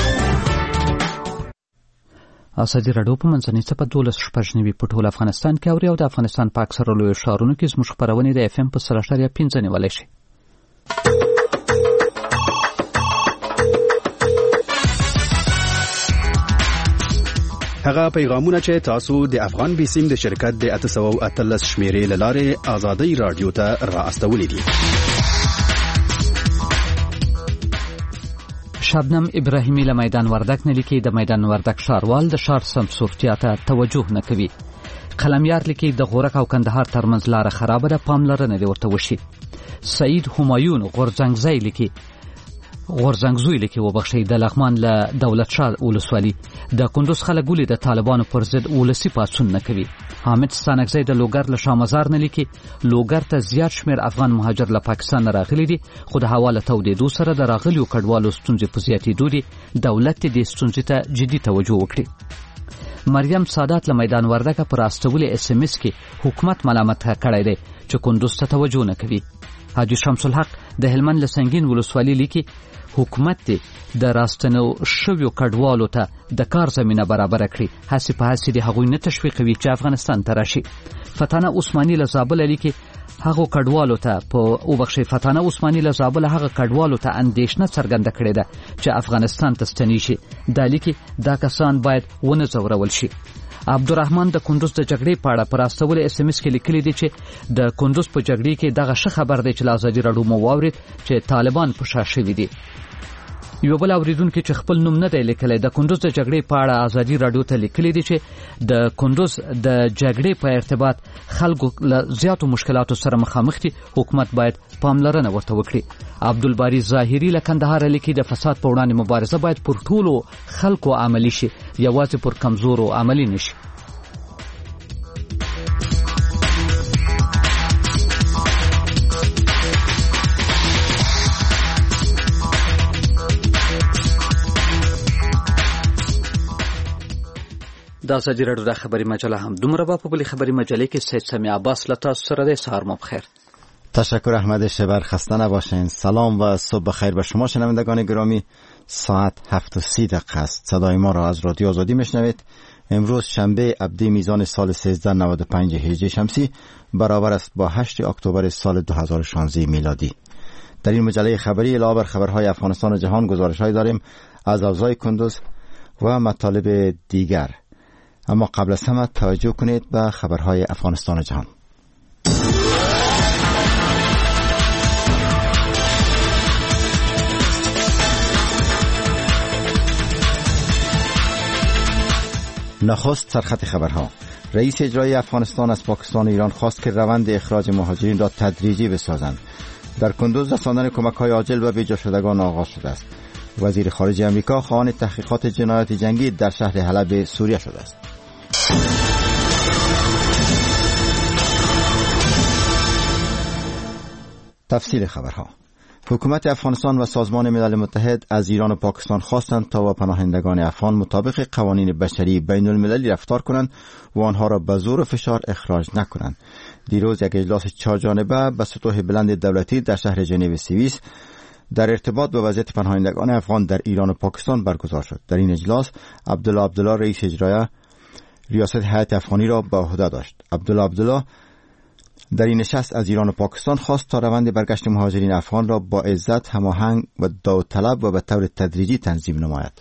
[SPEAKER 1] ازادي راډیو په منځنۍ څپه دولس شپږ نوي په ټول افغانستان کې اوري او د افغانستان په اکثره لویو ښارونو کې زموږ خپرونې د اف ام په سل اعشاریه پنځه نیولی شي.
[SPEAKER 14] هغه پیغامونه چې تاسو د افغان بیسیم د شرکت د اته سوه اتلس شمیرې له لارې ازادي راډیو ته را استولې دي.
[SPEAKER 1] شبنم ابراهیمی له میدان وردک نه لیکي د میدان وردک ښاروال د ښار سمسورتیا ته توجه نه کوي. قلمیار لیکي د غورک او کندهار ترمنځ لاره خرابه ده پاملرنه دې ورته وشي. سعید همایون غورځنګزی لیکي غورځنګزوی لیکي وبخښئ د لغمان له دولت شاه ولسوالي د کندوز خلک ولې د طالبانو پر ضد ولسي پاڅون نه کوي. حامد ستانکزی د لوګر له شامزار نه لیکي لوګر ته زیات شمېر افغان مهاجر له پاکستان نه راغلي دي خو د هوا له تودېدو سره د راغلیو کډوالو ستونزې په زیاتېدو دي دولت دې دې ستونزې ته جدي توجه وکړي. مریم سادات له میدان وردګه پر استولې اس ام اس کې حکومت ملامت کړی دی چې کندوز ته توجه نه کوي. حاجی شمس الحق د هلمند له سنگین ولسوالي لیکي حکومت دې د راستنو شویو کډوالو ته د کار زمینه برابر کړي هڅې په هڅې د هغوی نه تشویقوي چې افغانستان ته راشي. فتانه عثماني له زابله لیکي هغو کډوالو ته په وبخښئ فتانه عثماني له زابله هغه کډوالو ته اندېښنه څرګنده کړې ده چې افغانستان ته ستنې شي. دا لیکي دا کسان باید ونه ځورول شي. عبدالرحمن د کندوز د جګړې په اړه پر استولې اس ام اس کې لیکلي دي چې د کندوز په جګړې کې دغه ښه خبر دی چې له ازادي راډیو مو واورید چې طالبان په شا شوي دي. یو بل اوریدونکو چې خپل نوم نه دی لیکلی د کندوز د جګړې په اړه ازادي رادیو ته لیکلي دي چې د کندوز د جګړې په ارتباط خلکو له زیاتو مشکلاتو سره مخامخ دي، حکومت باید پاملرنه ورته وکړي. عبدالباری ظاهري له کندهار لیکي د فساد په وړاندې مبارزه باید پر ټولو خلکو عملی شي، یوازې پر کمزورو عملی نشي. دا ازادي راډیو د خبري مجله هم دومره به په بلې خبري مجلې کې سید سمیع عباس له تاسو سره دی. سهار مو بخیر.
[SPEAKER 17] تشکر احمد شبر، خسته نباشین. سلام و صبح بخیر به شما شنوندگان گرامی. ساعت هفت و سی دقیقه است. صدای ما را از رادیو آزادی میشنوید. امروز شنبه ابدی میزان سال سیزده نود و پنج هجری شمسی برابر است با هشت اکتبر سال دو هزار و شانزده میلادی. در این مجله خبری علاوه بر خبرهای افغانستان و جهان گزارش‌هایی داریم از اوضاع کندوز و مطالب دیگر. اما قبل از همه توجه کنید به خبرهای افغانستان و جهان. نخست سرخط خبرها. رئیس اجرایی افغانستان از پاکستان و ایران خواست که روند اخراج مهاجرین را تدریجی بسازند. در کندوز رساندن کمک‌های عاجل و بیجا شدگان آغاز شده است. وزیر خارجه آمریکا خواهان تحقیقات جنایات جنگی در شهر حلب سوریه شده است. تفصیل خبرها. حکومت افغانستان و سازمان ملل متحد از ایران و پاکستان خواستند تا با پناهندگان افغان مطابق قوانین بشری بین المللی رفتار کنند و آنها را به زور و فشار اخراج نکنند. دیروز یک اجلاس چهار جانبه به سطوح بلند دولتی در شهر ژنو سوئیس در ارتباط با وضعیت پناهندگان افغان در ایران و پاکستان برگزار شد. در این اجلاس عبدالله عبدالله رئیس اجرایی ریاست هیئت افغانی را به عهده داشت. عبدالله عبدالله در این نشست از ایران و پاکستان خواست تا روند برگشت مهاجرین افغان را با عزت، هماهنگ و داوطلب و به طور تدریجی تنظیم نماید.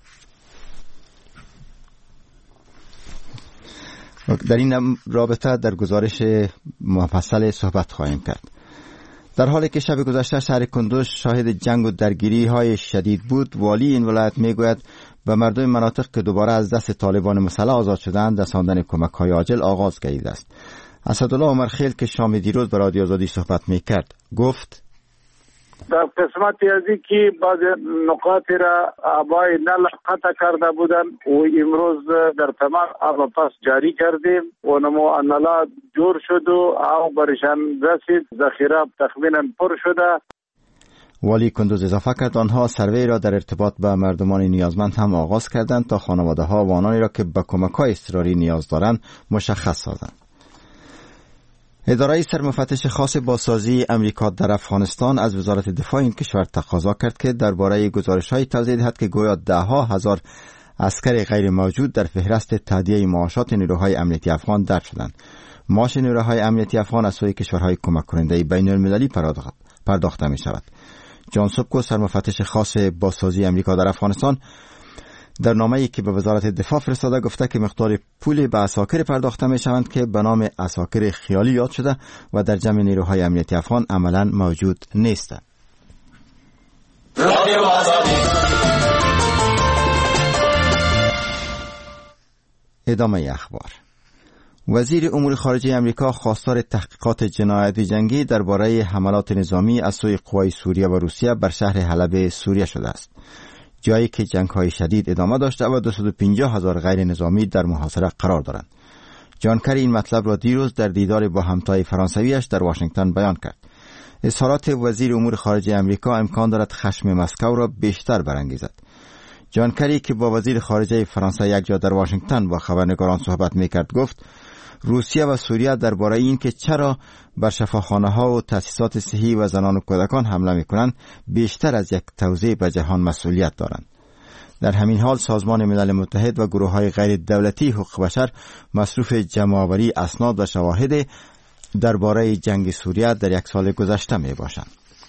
[SPEAKER 17] در این رابطه در گزارش مفصل صحبت خواهیم کرد. در حالی که شب گذشته شهر کندوز شاهد جنگ و درگیری های شدید بود، والی این ولایت میگوید به مردم مناطق که دوباره از دست طالبان مسلح آزاد شدند رساندن کمک‌های عاجل آغاز گردیده است. اسدالله عمر خیل که شام دیروز با رادیو آزادی صحبت میکرد گفت
[SPEAKER 2] در قسمتی ازی که بعض نقاط را آبای نل قطع کرده بودن و امروز در تمام آب پس جاری کردیم و نمو نلا جور شد و آب برشان رسید، ذخیره تقریبا پر شده.
[SPEAKER 17] والی کندوز اضافه کرد آنها سروی را در ارتباط با مردمان نیازمند هم آغاز کردند تا خانواده ها و آنانی را که به کمک‌های اضطراری نیاز دارند مشخص سازند. اداره سرمفتش خاص بازسازی امریکا در افغانستان از وزارت دفاع این کشور تقاضا کرد که درباره گزارش‌های توضیح دهد که گویا ده ها هزار عسکر غیر موجود در فهرست تادیه معاشات نیروهای امنیتی افغان درج شدند. معاش نیروهای امنیتی افغان از سوی کشورهای کمک کننده بین المللی پرداخته می شود. جان سوبکو سرمفتش خاص بازسازی امریکا در افغانستان در نامه‌ای که به وزارت دفاع فرستاده گفته که مقدار پول به عساکر پرداخته می شوند که به نام عساکر خیالی یاد شده و در جمع نیروهای امنیتی افغان عملاً موجود نیستند. ادامه اخبار. وزیر امور خارجه امریکا خواستار تحقیقات جنایات جنگی درباره حملات نظامی از سوی قوای سوریه و روسیه بر شهر حلب سوریه شده است، جایی که جنگ‌های شدید ادامه داشته و دویست و پنجاه هزار غیر نظامی در محاصره قرار دارند. جان کری این مطلب را دیروز در دیدار با همتای فرانسویش در واشنگتن بیان کرد. اظهارات وزیر امور خارجه امریکا امکان دارد خشم مسکو را بیشتر برانگیزد. جان کری که با وزیر خارجه فرانسه یک جا در واشنگتن با خبرنگاران صحبت می‌کرد گفت روسیه و سوریه درباره این که چرا بر شفاخانه‌ها و تأسیسات صحی و زنان و کودکان حمله می‌کنند بیشتر از یک توزیع به جهان مسئولیت دارند. در همین حال سازمان ملل متحد و گروه‌های غیر دولتی حقوق بشر مصروف جمع‌آوری اسناد و شواهد درباره جنگ سوریه در یک سال گذشته میباشند.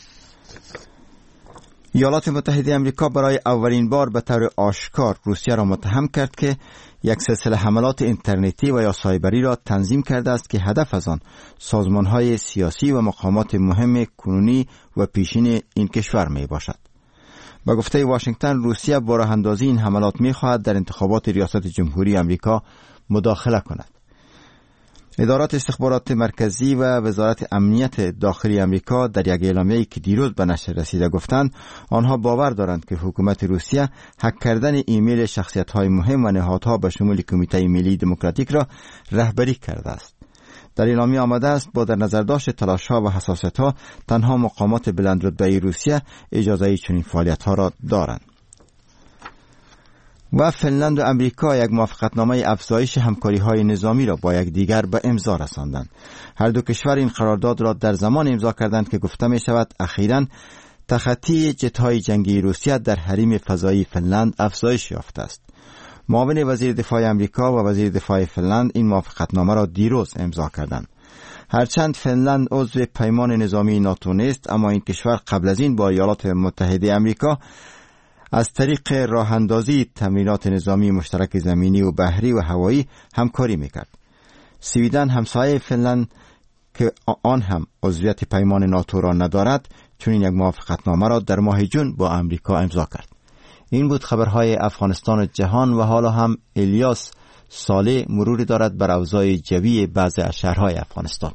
[SPEAKER 17] ایالات متحده آمریکا برای اولین بار به طور آشکار روسیه را متهم کرد که یک سلسله حملات اینترنتی و یا سایبری را تنظیم کرده است که هدف از آن سازمان‌های سیاسی و مقامات مهم کنونی و پیشین این کشور می باشد. با گفته واشنگتن روسیه با راه اندازی این حملات می‌خواهد در انتخابات ریاست جمهوری آمریکا مداخله کند. ادارات استخبارات مرکزی و وزارت امنیت داخلی آمریکا در یک اعلامیه‌ای که دیروز به نشر رسیده گفتند آنها باور دارند که حکومت روسیه هک کردن ایمیل شخصیت‌های مهم و نهادها به شمول کمیته ملی دموکراتیک را رهبری کرده است. در اعلامیه آمده است با در نظر داشت تلاش‌ها و حساسیت‌ها تنها مقامات بلندرتبه روسیه اجازه چنین فعالیت‌ها را دارند. و فنلند و امریکا یک موافقتنامه افزایش همکاری‌های نظامی را با یکدیگر به امضا رساندند. هر دو کشور این قرارداد را در زمان امضا کردند که گفته می شود اخیراً تخطی جت‌های جنگی روسیه در حریم فضایی فنلند افزایش یافته است. معاون وزیر دفاع امریکا و وزیر دفاع فنلند این موافقتنامه را دیروز امضا کردند. هرچند فنلند عضو پیمان نظامی ناتو نیست، اما این کشور قبل از این با ایالات متحده آمریکا از طریق راه اندازی تمرینات نظامی مشترک زمینی و بحری و هوایی همکاری میکرد. سویدن همسایه فنلند که آن هم عضویت پیمان ناتو را ندارد چون این یک موافقتنامه را در ماه جون با امریکا امضا کرد. این بود خبرهای افغانستان و جهان و حالا هم الیاس صالح مروری دارد بر اوضاع جوی بعضی از شهرهای افغانستان.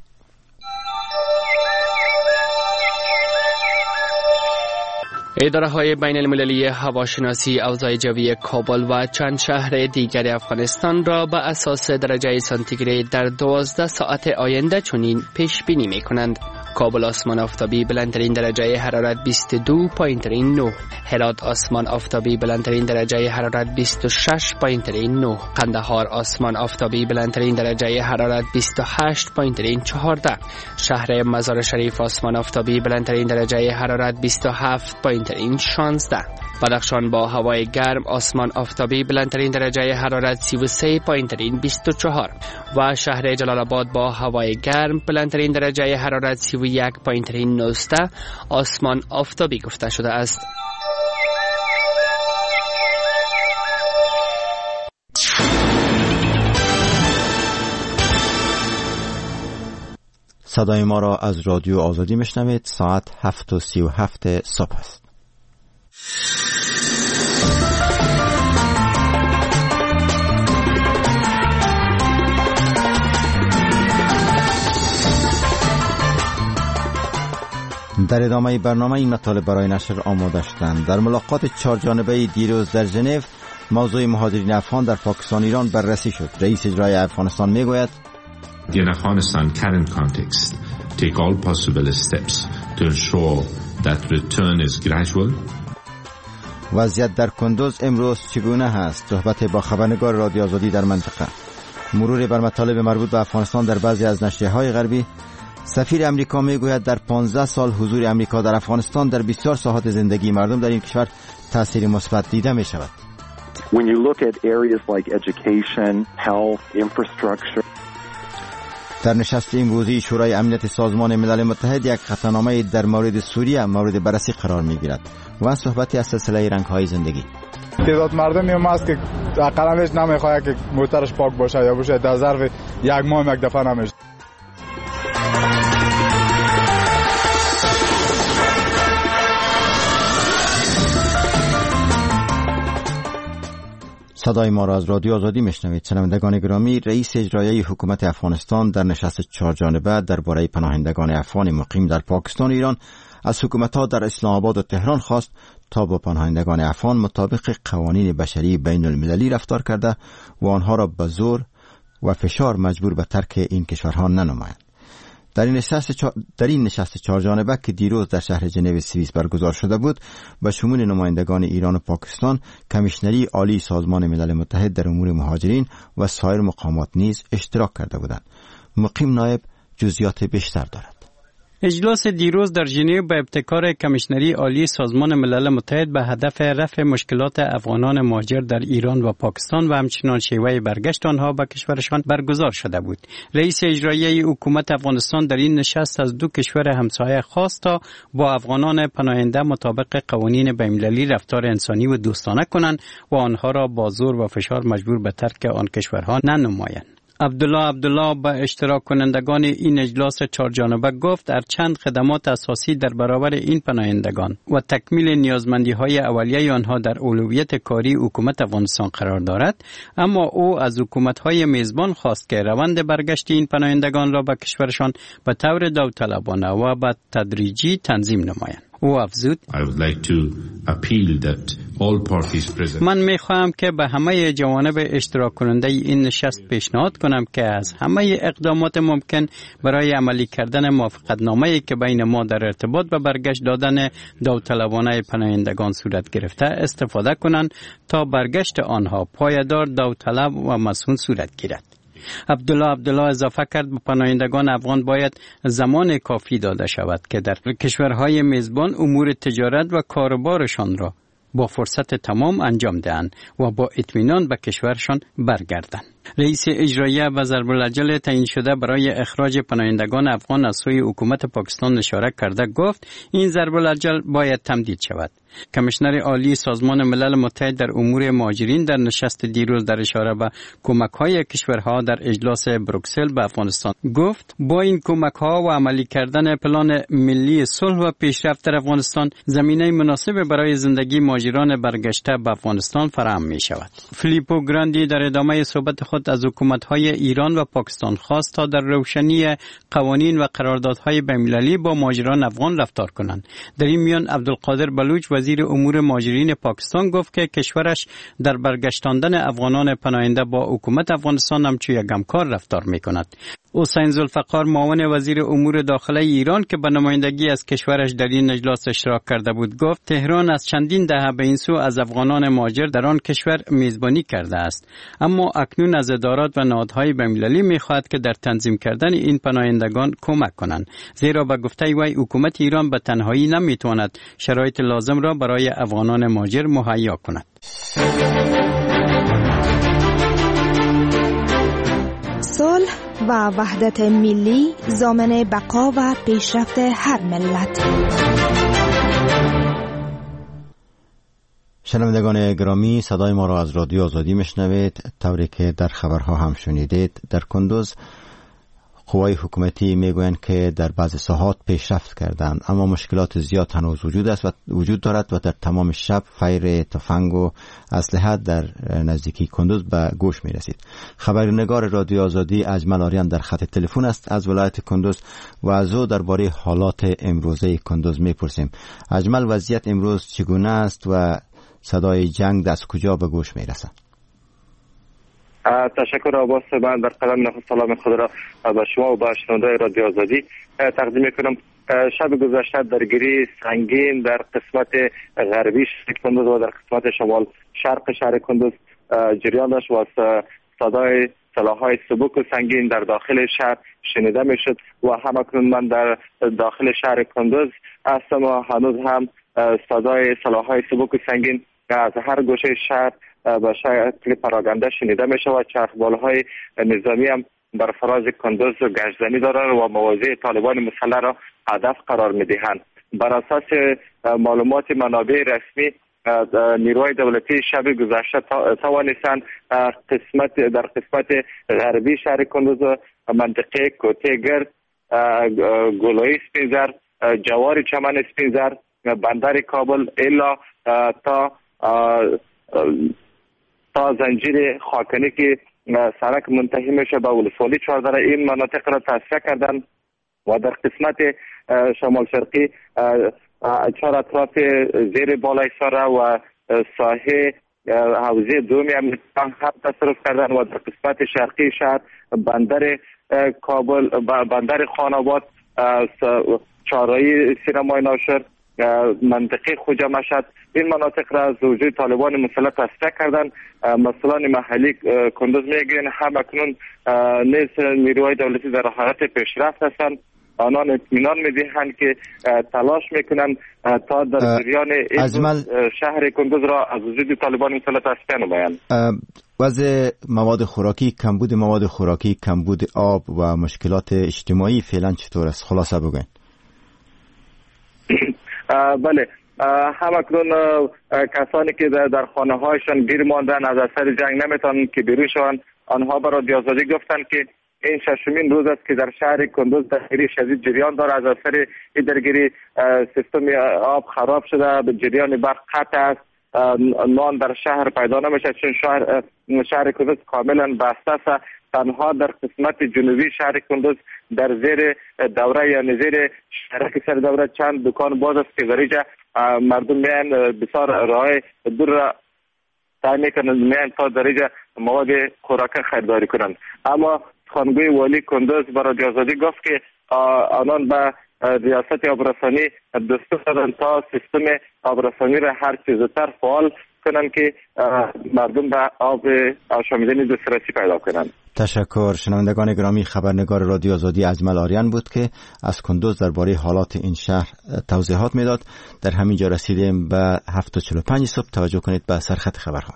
[SPEAKER 18] اداره‌های بین المللی هواشناسی اوضاع جوی کابل و چند شهر دیگر افغانستان را به اساس درجه سانتیگراد در دوازده ساعت آینده چنین پیش بینی می‌کنند. کابل آسمان آفتابی بلندترین درجه حرارت بیست و دو و نه، هرات آسمان آفتابی بلندترین درجه حرارت بیست و شش و نه، قندهار آسمان آفتابی بلندترین درجه حرارت بیست و هشت و چهارده، شهر مزار شریف آسمان آفتابی بلندترین درجه حرارت بیست و هفت و شانزده، بدخشان با هوای گرم آسمان آفتابی بلندترین درجه حرارت سی و سه و بیست و چهار و شهر جلال آباد با هوای گرم بلندترین درجه حرارت سی و یک و نوزده آسمان آفتابی گفته شده است.
[SPEAKER 17] صدای ما را از رادیو آزادی میشنوید. ساعت هفت و سی و هفت صبح است. در ادامه برنامه این مطالب برای نشر آماده شدند. در ملاقات چهار جانبه دیروز در ژنو موضوع مهاجرین افغان در پاکستان ایران بررسی شد. رئیس اجرایی افغانستان میگوید
[SPEAKER 4] In Afghanistan current context take all possible steps to ensure that return is gradual.
[SPEAKER 17] وضعیت در کندوز امروز چگونه هست؟ صحبت با خبرنگار رادیو آزادی در منطقه. مرور بر مطالب مربوط به افغانستان در بعضی از نشریه‌های غربی. سفیر امریکا میگوید در پانزده سال حضور امریکا در افغانستان در بسیار ساحات زندگی مردم در این کشور تأثیر مثبت دیده می شود.
[SPEAKER 19] When you look at areas like education, health, infrastructure.
[SPEAKER 17] در نشست امروزی شورای امنیت سازمان ملل متحد یک خطرنامه در مورد سوریه مورد بررسی قرار می گیرد و صحبتی از سلسله رنگ‌های زندگی.
[SPEAKER 20] تعداد مردمی هم هست که قلمش نمیخواد که موترش پاک باشه یا باشه در ظرف یک ماه یک دفعه نمیشه.
[SPEAKER 17] صدای ما را از رادیو آزادی میشنوید. شنوندگان گرامی، رئیس اجرایی حکومت افغانستان در نشست چهار جانبه درباره پناهندگان افغان مقیم در پاکستان ایران از حکومت‌ها در اسلام آباد و تهران خواست تا با پناهندگان افغان مطابق قوانین بشری بین المللی رفتار کرده و آنها را به زور و فشار مجبور به ترک این کشورها ننمایند. در این نشست چا... در این نشست چهار جانبه که دیروز در شهر ژنو سوئیس برگزار شده بود، به شمول نمایندگان ایران و پاکستان، کمیشنری عالی سازمان ملل متحد در امور مهاجرین و سایر مقامات نیز اشتراک کرده بودند. مقیم نایب جزئیات بیشتر دارد.
[SPEAKER 21] اجلاس دیروز در ژنو به ابتکار کمیشنری عالی سازمان ملل متحد به هدف رفع مشکلات افغانان مهاجر در ایران و پاکستان و همچنین شیوه برگشت آنها به کشورشان برگزار شده بود. رئیس اجرایی حکومت افغانستان در این نشست از دو کشور همسایه خواست تا با افغانان پناهنده مطابق قوانین بین‌المللی رفتار انسانی و دوستانه کنند و آنها را با زور و فشار مجبور به ترک آن کشورها ننمایند. عبدالله عبدالله به اشتراک کنندگان این اجلاس چهار جانبه گفت در چند خدمات اساسی در برابر این پناهندگان و تکمیل نیازمندی های اولیه آنها در اولویت کاری حکومت افغانستان قرار دارد، اما او از حکومت های میزبان خواست که روند برگشت این پناهندگان را به کشورشان به طور داوطلبانه و به تدریجی تنظیم نمایند. او افزود: من میخواهم که به همه جوانب اشتراک کننده این نشست پیشنهاد کنم که از همه اقدامات ممکن برای عملی کردن موافقتنامه‌ای که بین ما در ارتباط به برگشت دادن داوطلبانه پناهندگان صورت گرفته استفاده کنند تا برگشت آنها پایدار، داوطلب و مسئول صورت گیرد. عبدالله عبدالله اضافه کرد به پناهندگان افغان باید زمان کافی داده شود که در کشورهای میزبان امور تجارت و کاروبارشان را با فرصت تمام انجام دهند و با اطمینان به کشورشان برگردند. رئیس اجرایی و ضرب‌الاجل تعیین شده برای اخراج پناهندگان افغان از سوی حکومت پاکستان اشاره کرده گفت این ضرب‌الاجل باید تمدید شود. کمیشنر عالی سازمان ملل متحد در امور مهاجرین در نشست دیروز در اشاره به کمک‌های کشورها در اجلاس بروکسل به افغانستان گفت با این کمک‌ها و عملی کردن پلان ملی صلح و پیشرفت در افغانستان زمینه مناسب برای زندگی مهاجران برگشته به افغانستان فراهم می‌شود. فیلیپو گراندی در ادامه صحبت خود از حکومت‌های ایران و پاکستان خواست تا در روشنی قوانین و قراردادهای بین‌المللی با مهاجران افغان رفتار کنند. در این میان عبدالقادر بلوچ وزیر امور مهاجرین پاکستان گفت که کشورش در برگشتاندن افغانان پناهنده با حکومت افغانستان همچون یک همکار رفتار می‌کند. حسین ذوالفقار معاون وزیر امور داخلی ایران که به نمایندگی از کشورش در این اجلاس اشتراک کرده بود گفت تهران از چندین دهه به این سو از افغانان مهاجر در آن کشور میزبانی کرده است، اما اکنون از ادارات و نهادهای بین‌المللی می‌خواهد که در تنظیم کردن این پناهندگان کمک کنند، زیرا به گفته وی حکومت ایران به تنهایی نمی‌تواند شرایط لازم را برای افغانان مهاجر مهیا کند.
[SPEAKER 3] صلح و وحدت ملی ضامن بقا و پیشرفت هر ملت.
[SPEAKER 17] شنوندگان گرامی، صدای ما را از رادیو آزادی میشنوید. طوری که در خبرها هم شنیدید، در کندوز قوای حکومتی میگویند که در بعضی ساحات پیشرفت کردند، اما مشکلات زیاد هنوز وجود است و وجود دارد و در تمام شب فیر تفنگ و اسلحه در نزدیکی کندوز به گوش می رسید. خبرنگار رادیو آزادی اجمل آریان در خط تلفن است از ولایت کندوز و از او درباره حالات امروزه کندوز میپرسیم. اجمل، وضعیت امروز چگونه است و صدای جنگ از کجا به گوش می رسد؟
[SPEAKER 9] تشکر عباس. من در قدم نخست سلام خود را به شما و به شنوندگان رادیو آزادی تقدیم میکنم. شب گذشته درگیری سنگین در قسمت غربی شهر کندوز و در قسمت شمال شرق شهر کندوز جریان داشت و صدای سلاح‌های سبک و سنگین در داخل شهر شنیده میشد و همکنون من در داخل شهر کندوز هستم و هنوز هم صدای سلاح‌های سبک و سنگین از هر گوشه شهر به شکل پراگنده شنیده می شود. چرخبال‌های نظامی هم بر فراز کندوز گشتزنی دارند و مواضع طالبان مسلح را هدف قرار می دهند. بر اساس معلومات منابع رسمی نیروهای دولتی شب گذشته توانستند قسمت در قسمت غربی شهر کندوز منطقه کوته گرد، گلوی سپینزر، جوار چمن سپینزر، بندر کابل الا تا تا زنجیر خاکنی که سرک منتهی میشه به ولسوالی چهاردره این مناطق را تصفیه کردن و در قسمت شمال شرقی چهار اطراف زیر بالای ساره و ساحه حوزه دومی هم هم تصرف کردن و در قسمت شرقی شهر بندر کابل، بندر خاناباد، چهارراهی سینمای ناشر، منطقه خوجه مشهد این مناطق را از وجود طالبان مسلح تصفیه کردن. مسئولان محلی کندوز میگن هم اکنون نیز نیروهای دولتی در حالت پیشرفت هستند. آنان اطمینان میدهند که تلاش میکنند تا در جریان شهر کندوز را از وجود طالبان مسلح تصفیه نمایند.
[SPEAKER 17] وضع مواد خوراکی، کمبود مواد خوراکی، کمبود آب و مشکلات اجتماعی فعلا چطور است؟ خلاصه بگوین.
[SPEAKER 9] بله، همکنون کسانی که در خانه هایشان گیر ماندن از اثر جنگ نمیتونن که بیرون شوند آنها به رادیو آزادی گفتند که این ششمین روز است که در شهر کندوز درگیری شدید جریان داره. از اثر این درگیری سیستم آب خراب شده، به جریان برق قطع است، نان در شهر پیدا نمیشه چون شهر شهر کندوز کاملا بسته است. تنها در قسمت جنوبی شهر کندوز در زیر دوره یا زیر شهرک سر دوره چند دکان باز است که دریجه مردم میان بسیار راه دور را سعی میکنند میان تا دریجه مواد خوراکه خریداری کنند. اما خانگوی والی کندوز به رادیو آزادی گفت که آنان به ریاست آبرسانی دستور دادن تا سیستم آبرسانی را هر چیز زودتر فعال کنند که مردم به آب آشامیدنی دسترسی پیدا کنند.
[SPEAKER 17] تشکر. شنوندگان گرامی، خبرنگار رادیو آزادی اجمل آریان بود که از کندوز درباره حالات این شهر توضیحات میداد. در همین جا رسیدیم به هفت و چهل و پنج صبح. توجه کنید به سرخط خبرها.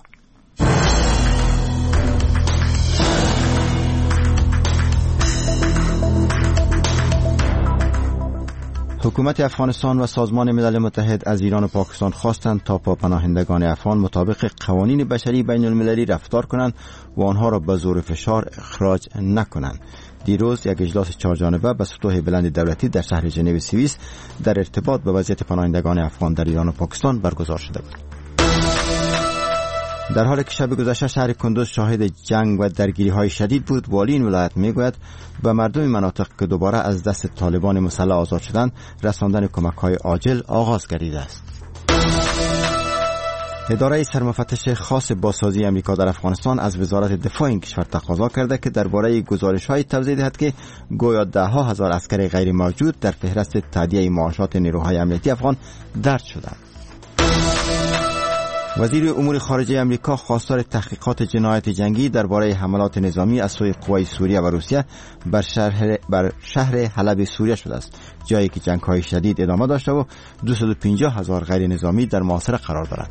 [SPEAKER 17] حکومت افغانستان و سازمان ملل متحد از ایران و پاکستان خواستند تا پناهندگان افغان مطابق قوانین بشری بین المللی رفتار کنند و آنها را به زور فشار اخراج نکنند. دیروز یک اجلاس چهار جانبه به سطوح بلند دولتی در شهر ژنو سوئیس در ارتباط به وضعیت پناهندگان افغان در ایران و پاکستان برگزار شده بود. در حالی که شب گذشته شهر کندوز شاهد جنگ و درگیری های شدید بود، والی این ولایت میگوید به مردم مناطق که دوباره از دست طالبان مسلح آزاد شدند رساندن کمک های عاجل آغاز گردیده است. اداره سرمفتش خاص بازسازی امریکا در افغانستان از وزارت دفاع این کشور تقاضا کرده که درباره گزارش‌های توضیح دهد که گویا ده ها هزار عسکر غیر موجود در فهرست تادیه معاشات نیروهای امنیتی افغان درج شدند. وزیر امور خارجه امریکا خواستار تحقیقات جنایت جنگی درباره حملات نظامی از سوی قوای سوریه و روسیه بر شهر بر شهر حلب سوریه شده است، جایی که جنگ‌های شدید ادامه داشته و دویست و پنجاه هزار غیر نظامی در محاصره قرار دارد.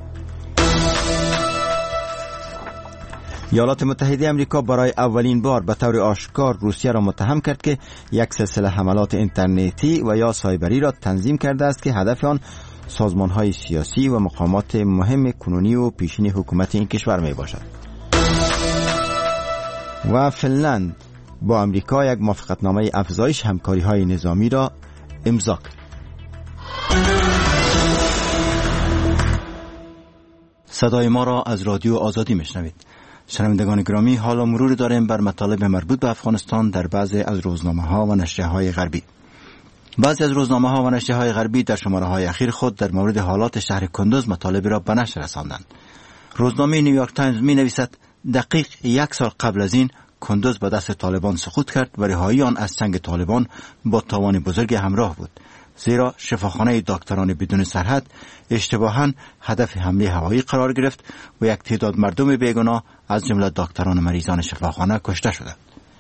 [SPEAKER 17] ایالات متحده آمریکا برای اولین بار به طور آشکار روسیه را متهم کرد که یک سلسله حملات اینترنتی و یا سایبری را تنظیم کرده است که هدف آن سازمان‌های سیاسی و مقامات مهم کنونی و پیشین حکومت این کشور می باشد. و فنلند با آمریکا یک موافقتنامه افزایش همکاری‌های نظامی را امضا کرد. صدای ما را از رادیو آزادی میشنوید. شنوندگان گرامی، حالا مرور داریم بر مطالب مربوط به افغانستان در بعضی از روزنامه‌ها و نشریه‌های غربی. بعضی از روزنامه‌ها و نشریه‌های غربی در شماره‌های اخیر خود در مورد حالات شهر کندوز مطالبی را به نشر رساندند. روزنامه نیویورک تایمز می‌نویسد دقیق یک سال قبل از این کندوز به دست طالبان سقوط کرد و رهایی آن از چنگ طالبان با تاوان بزرگ همراه بود، زیرا شفاخانه دکتران بدون سرحد اشتباهاً هدف حمله هوایی قرار گرفت و یک تعداد مردم بیگناه از جمله دکتران و مریضان شفاخانه کشته شدند.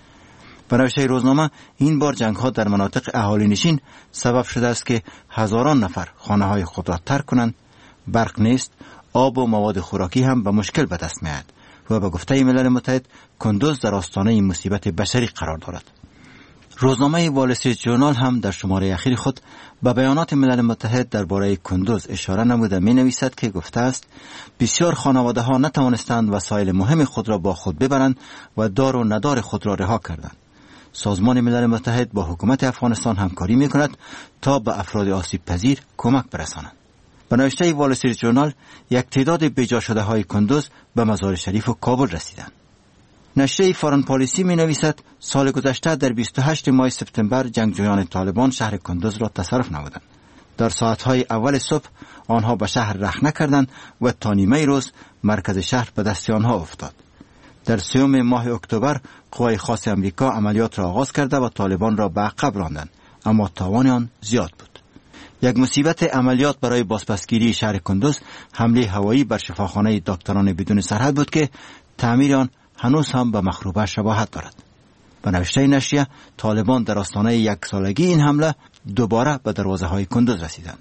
[SPEAKER 17] به نوشته روزنامه این بار جنگ‌ها در مناطق اهالی نشین سبب شده است که هزاران نفر خانه‌های خود را ترک کنند، برق نیست، آب و مواد خوراکی هم به مشکل به دست می‌آید و به گفته ملل متحد کندوز در آستانه مصیبت بشری قرار دارد. روزنامه وال استریت ژورنال هم در شماره اخیر خود به بیانات ملل متحد درباره کندوز اشاره نموده می‌نویسد که گفته است بسیار خانواده‌ها نتوانستند وسایل مهم خود را با خود ببرند و دار و ندار خود را رها کردند. سازمان ملل متحد با حکومت افغانستان همکاری می‌کند تا به افراد آسیب پذیر کمک برساند. به نوشته وال استریت ژورنال یک تعداد بیجا شده های کندوز به مزار شریف و کابل رسیدند. نشریه فارن پالیسی می نویسد سال گذشته در بیست و هشتم ماه سپتامبر جنگجویان طالبان شهر کندوز را تصرف نمودند. در ساعتهای اول صبح آنها به شهر رخنه کردند و تا نیمه روز مرکز شهر به دست آنها افتاد. در سوم ماه اکتبر قوای خاص امریکا عملیات را آغاز کرده و طالبان را به عقب راندند، اما تاوان آن زیاد بود. یک مصیبت عملیات برای بازپسگیری شهر کندوز حمله هوایی بر شفاخانه دکتران بدون سرحد بود که تعمیر آن هنوز هم به مخروبه شباهت دارد. به نوشته نشریه طالبان در آستانه یک سالگی این حمله دوباره به دروازه های کندوز رسیدند.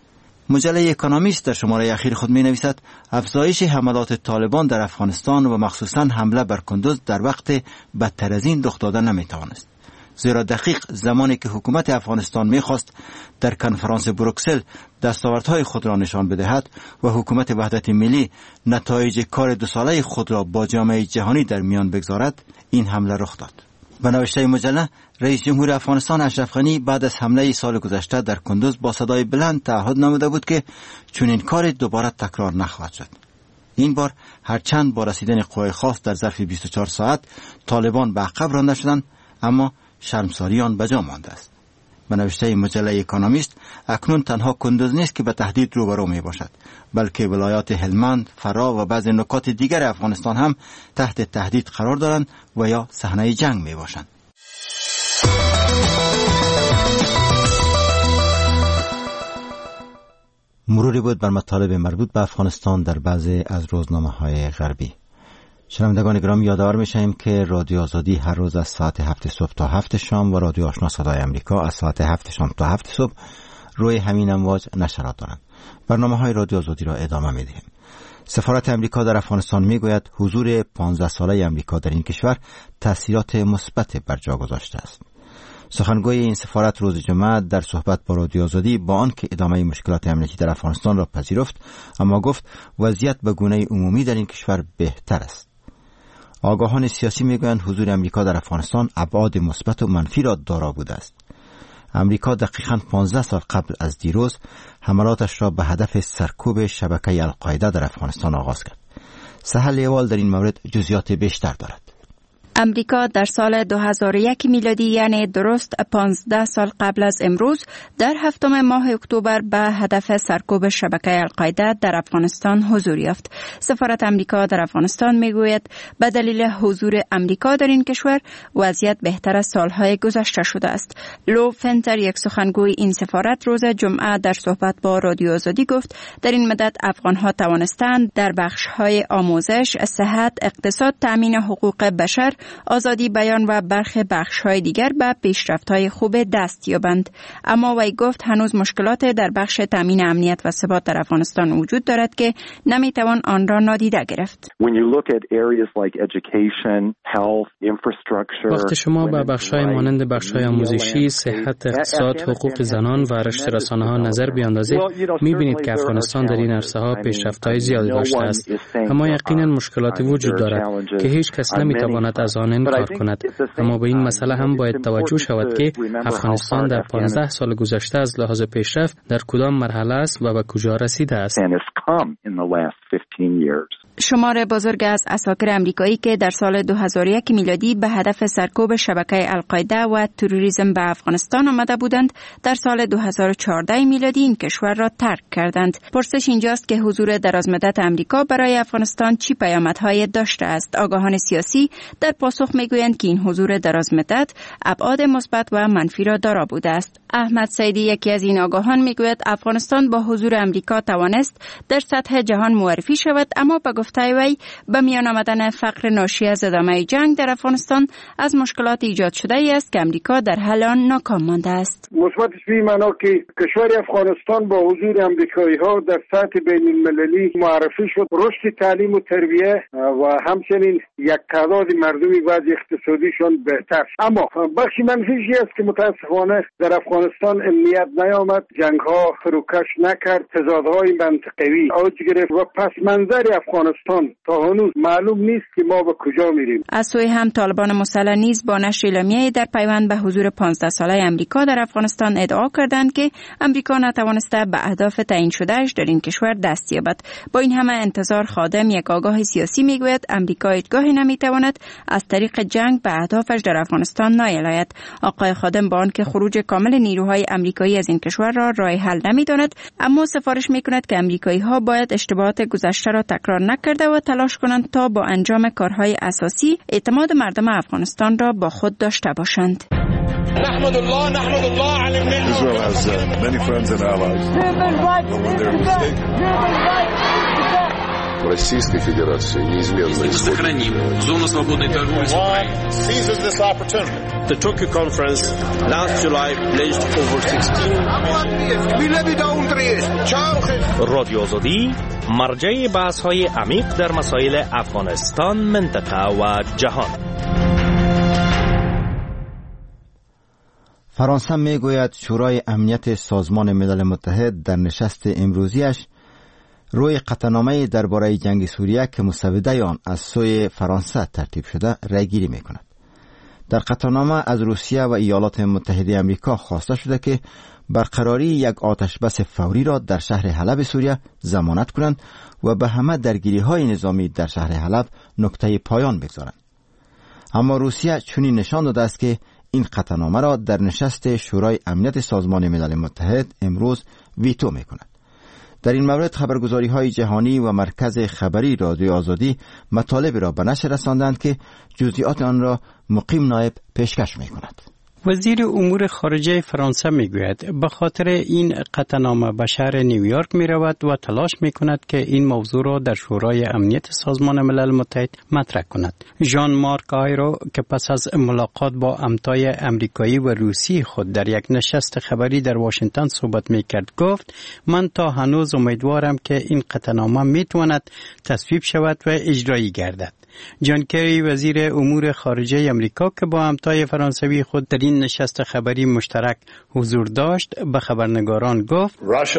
[SPEAKER 17] مجله اکونومیست در شماره اخیر خود می نویسد افزایش حملات طالبان در افغانستان و مخصوصاً حمله بر کندوز در وقت بدتر از این رخ داده نمی توانست، زیرا دقیق زمانی که حکومت افغانستان می‌خواست در کنفرانس بروکسل دستاوردهای خود را نشان بدهد و حکومت وحدت ملی نتایج کار دو ساله خود را با جامعه جهانی در میان بگذارد، این حمله رخ داد. به نوشته مجله، رئیس جمهور افغانستان اشرف غنی بعد از حمله سال گذشته در کندوز با صدای بلند تعهد نموده بود که چنین کار دوباره تکرار نخواهد شد. این بار هرچند با رسیدن قوای خاص در ظرف بیست و چهار ساعت طالبان به عقب رانده شدند، اما شرمساری آن به جا مانده است. به نوشته مجله اکونومیست، اکنون تنها کندوز نیست که به تهدید روبرو می باشد، بلکه ولایات هلمند، فرا و بعضی نقاط دیگر افغانستان هم تحت تهدید قرار دارند و یا صحنه جنگ می باشند. مروری بود بر مطالب مربوط به افغانستان در بعضی از روزنامه‌های غربی. شنوندگان گرامی، یادآور می‌شویم که رادیو آزادی هر روز از ساعت هفت صبح تا هفت شام و رادیو آشنا صدای آمریکا از ساعت هفت شام تا هفت صبح روی همین امواج نشرات دارند. برنامه‌های رادیو آزادی را ادامه می‌دهیم. سفارت آمریکا در افغانستان میگوید حضور پانزده ساله آمریکا در این کشور تأثیرات مثبت بر جا گذاشته است. سخنگوی این سفارت روز جمعه در صحبت با رادیو آزادی با آنکه ادامه مشکلات امنیتی در افغانستان را پذیرفت، اما گفت وضعیت به گونه عمومی در این کشور بهتر است. آگاهان سیاسی میگویند حضور امریکا در افغانستان ابعاد مثبت و منفی را دارا بوده است. امریکا دقیقاً پانزده سال قبل از دیروز حملاتش را به هدف سرکوب شبکه القاعده در افغانستان آغاز کرد. سهل لیوال در این مورد جزئیات بیشتر دارد.
[SPEAKER 5] امریکا در سال دو هزار و یک میلادی، یعنی درست پانزده سال قبل از امروز، در هفتم ماه اکتبر به هدف سرکوب شبکه القاعده در افغانستان حضور یافت. سفارت امریکا در افغانستان میگوید به دلیل حضور امریکا در این کشور وضعیت بهتر از سالهای گذشته شده است. لو فنتر، یک سخنگوی این سفارت، روز جمعه در صحبت با رادیو آزادی گفت در این مدت افغانها توانستند در بخش‌های آموزش، صحت، اقتصاد، تأمین حقوق بشر، آزادی بیان و برخی بخش‌های دیگر به پیشرفت‌های خوب دست یابند. اما وی گفت هنوز مشکلات در بخش تامین امنیت و ثبات در افغانستان وجود دارد که نمیتوان آن را نادیده گرفت.
[SPEAKER 22] وقتی شما به بخش‌های مانند بخش‌های آموزشی، صحت، اقتصاد، حقوق زنان و رشد رسانه‌ها نظر بیاندازید، می‌بینید که افغانستان در این عرصه‌ها پیشرفت‌های زیادی داشته است. اما یقیناً مشکلاتی وجود دارد که هیچ کس نمی‌تواند از آن انکار کند. اما به این مسئله هم باید توجه شود که افغانستان در پانزده سال گذشته از لحاظ پیشرفت در کدام مرحله است و به کجا رسیده است.
[SPEAKER 5] شمار بزرگ از عساکر امریکایی که در سال دو هزار و یک میلادی به هدف سرکوب شبکه القاعده و تروریسم به افغانستان آمده بودند، در سال دو هزار و چهارده میلادی این کشور را ترک کردند. پرسش اینجاست که حضور درازمدت امریکا برای افغانستان چی پیامدهای داشته است؟ آگاهان سیاسی در پاسخ میگویند که این حضور درازمدت ابعاد مثبت و منفی را دارا بوده است. احمد سیدی، یکی از این آگاهان، میگوید افغانستان با حضور امریکا توانست در سطح جهان معرفی شود، اما به گفته وی به میان آمدن فقر ناشی از ادامه جنگ در افغانستان از مشکلات ایجاد شده ای است که امریکا در حل آن ناکام مانده است.
[SPEAKER 2] مثبتش به این معنا که کشور افغانستان با حضور امریکایی ها در سطح بین المللی معرفی شد، رشد تعلیم و تربیه و همچنین یک تعداد مردمی وضع اقتصادیشون بهتر. اما بخش منفیشی است که متاسفانه در افغانستان امنیت نیامد، جنگ ها فروکش نکرد، تضادهای منطقوی اوج گرفت و پس منظر افغانستان تا هنوز معلوم نیست که ما به کجا میریم.
[SPEAKER 5] از سوی هم طالبان مسلح نیز با نشر اعلامیه‌ای در پیوند به حضور پانزده ساله امریکا در افغانستان ادعا کردند که امریکا نتوانسته به اهداف تعیین شده‌اش در این کشور دست یابد. با این همه انتظار خادم، یک آگاه سیاسی، میگوید امریکا هیچگاهی نمیتواند از طریق جنگ به اهدافش در افغانستان نائل آید. آقای خادم با آنکه خروج کامل نیروهای امریکایی از این کشور را راه حل نمی‌داند، اما سفارش می‌کند که امریکایی‌ها باید اشتباهات گذشته را تکرار نکرده و تلاش کنند تا با انجام کارهای اساسی اعتماد مردم افغانستان را با خود داشته باشند.
[SPEAKER 23] نحمد الله نحمد الله على النعمة. Israel has uh, many friends and allies. When they're mistaken. Российской Федерации неизменно
[SPEAKER 24] сохраним зону свободной торговли с Украиной.
[SPEAKER 23] Seizes this opportunity.
[SPEAKER 24] The Tokyo conference last July pledged over sixteen
[SPEAKER 25] رادیو آزادی مرجع بحث‌های عمیق در مسائل افغانستان، منطقه و جهان.
[SPEAKER 17] فرانسه می گوید شورای امنیت سازمان ملل متحد در نشست امروزیش روی قطعنامه درباره جنگ سوریه که مسوده آن از سوی فرانسه ترتیب شده رأیگیری می کند. در قطعنامه از روسیه و ایالات متحده آمریکا خواسته شده که برقراری یک آتش بس فوری را در شهر حلب سوریه ضمانت کنند و به همه درگیری های نظامی در شهر حلب نقطه پایان بگذارند. اما روسیه چنین نشان داده است که این قطعنامه را در نشست شورای امنیت سازمان ملل متحد امروز ویتو می کند. در این مورد خبرگزاری های جهانی و مرکز خبری رادیو آزادی مطالب را به نشر رساندند که جزئیات آن را مقیم نایب پیشکش می کند.
[SPEAKER 21] وزیر امور خارجه فرانسه میگوید به خاطر این قطعنامه به شهر نیویورک می رود و تلاش می کند که این موضوع را در شورای امنیت سازمان ملل متحد مطرح کند. ژان مارک آیرو که پس از ملاقات با عمتای امریکایی و روسی خود در یک نشست خبری در واشنگتن صحبت می کرد گفت من تا هنوز امیدوارم که این قطعنامه می تواند تصویب شود و اجرایی گردد. جان کری وزیر امور خارجه امریکا که با همتای فرانسوی خود در این نشست خبری مشترک حضور داشت به خبرنگاران گفت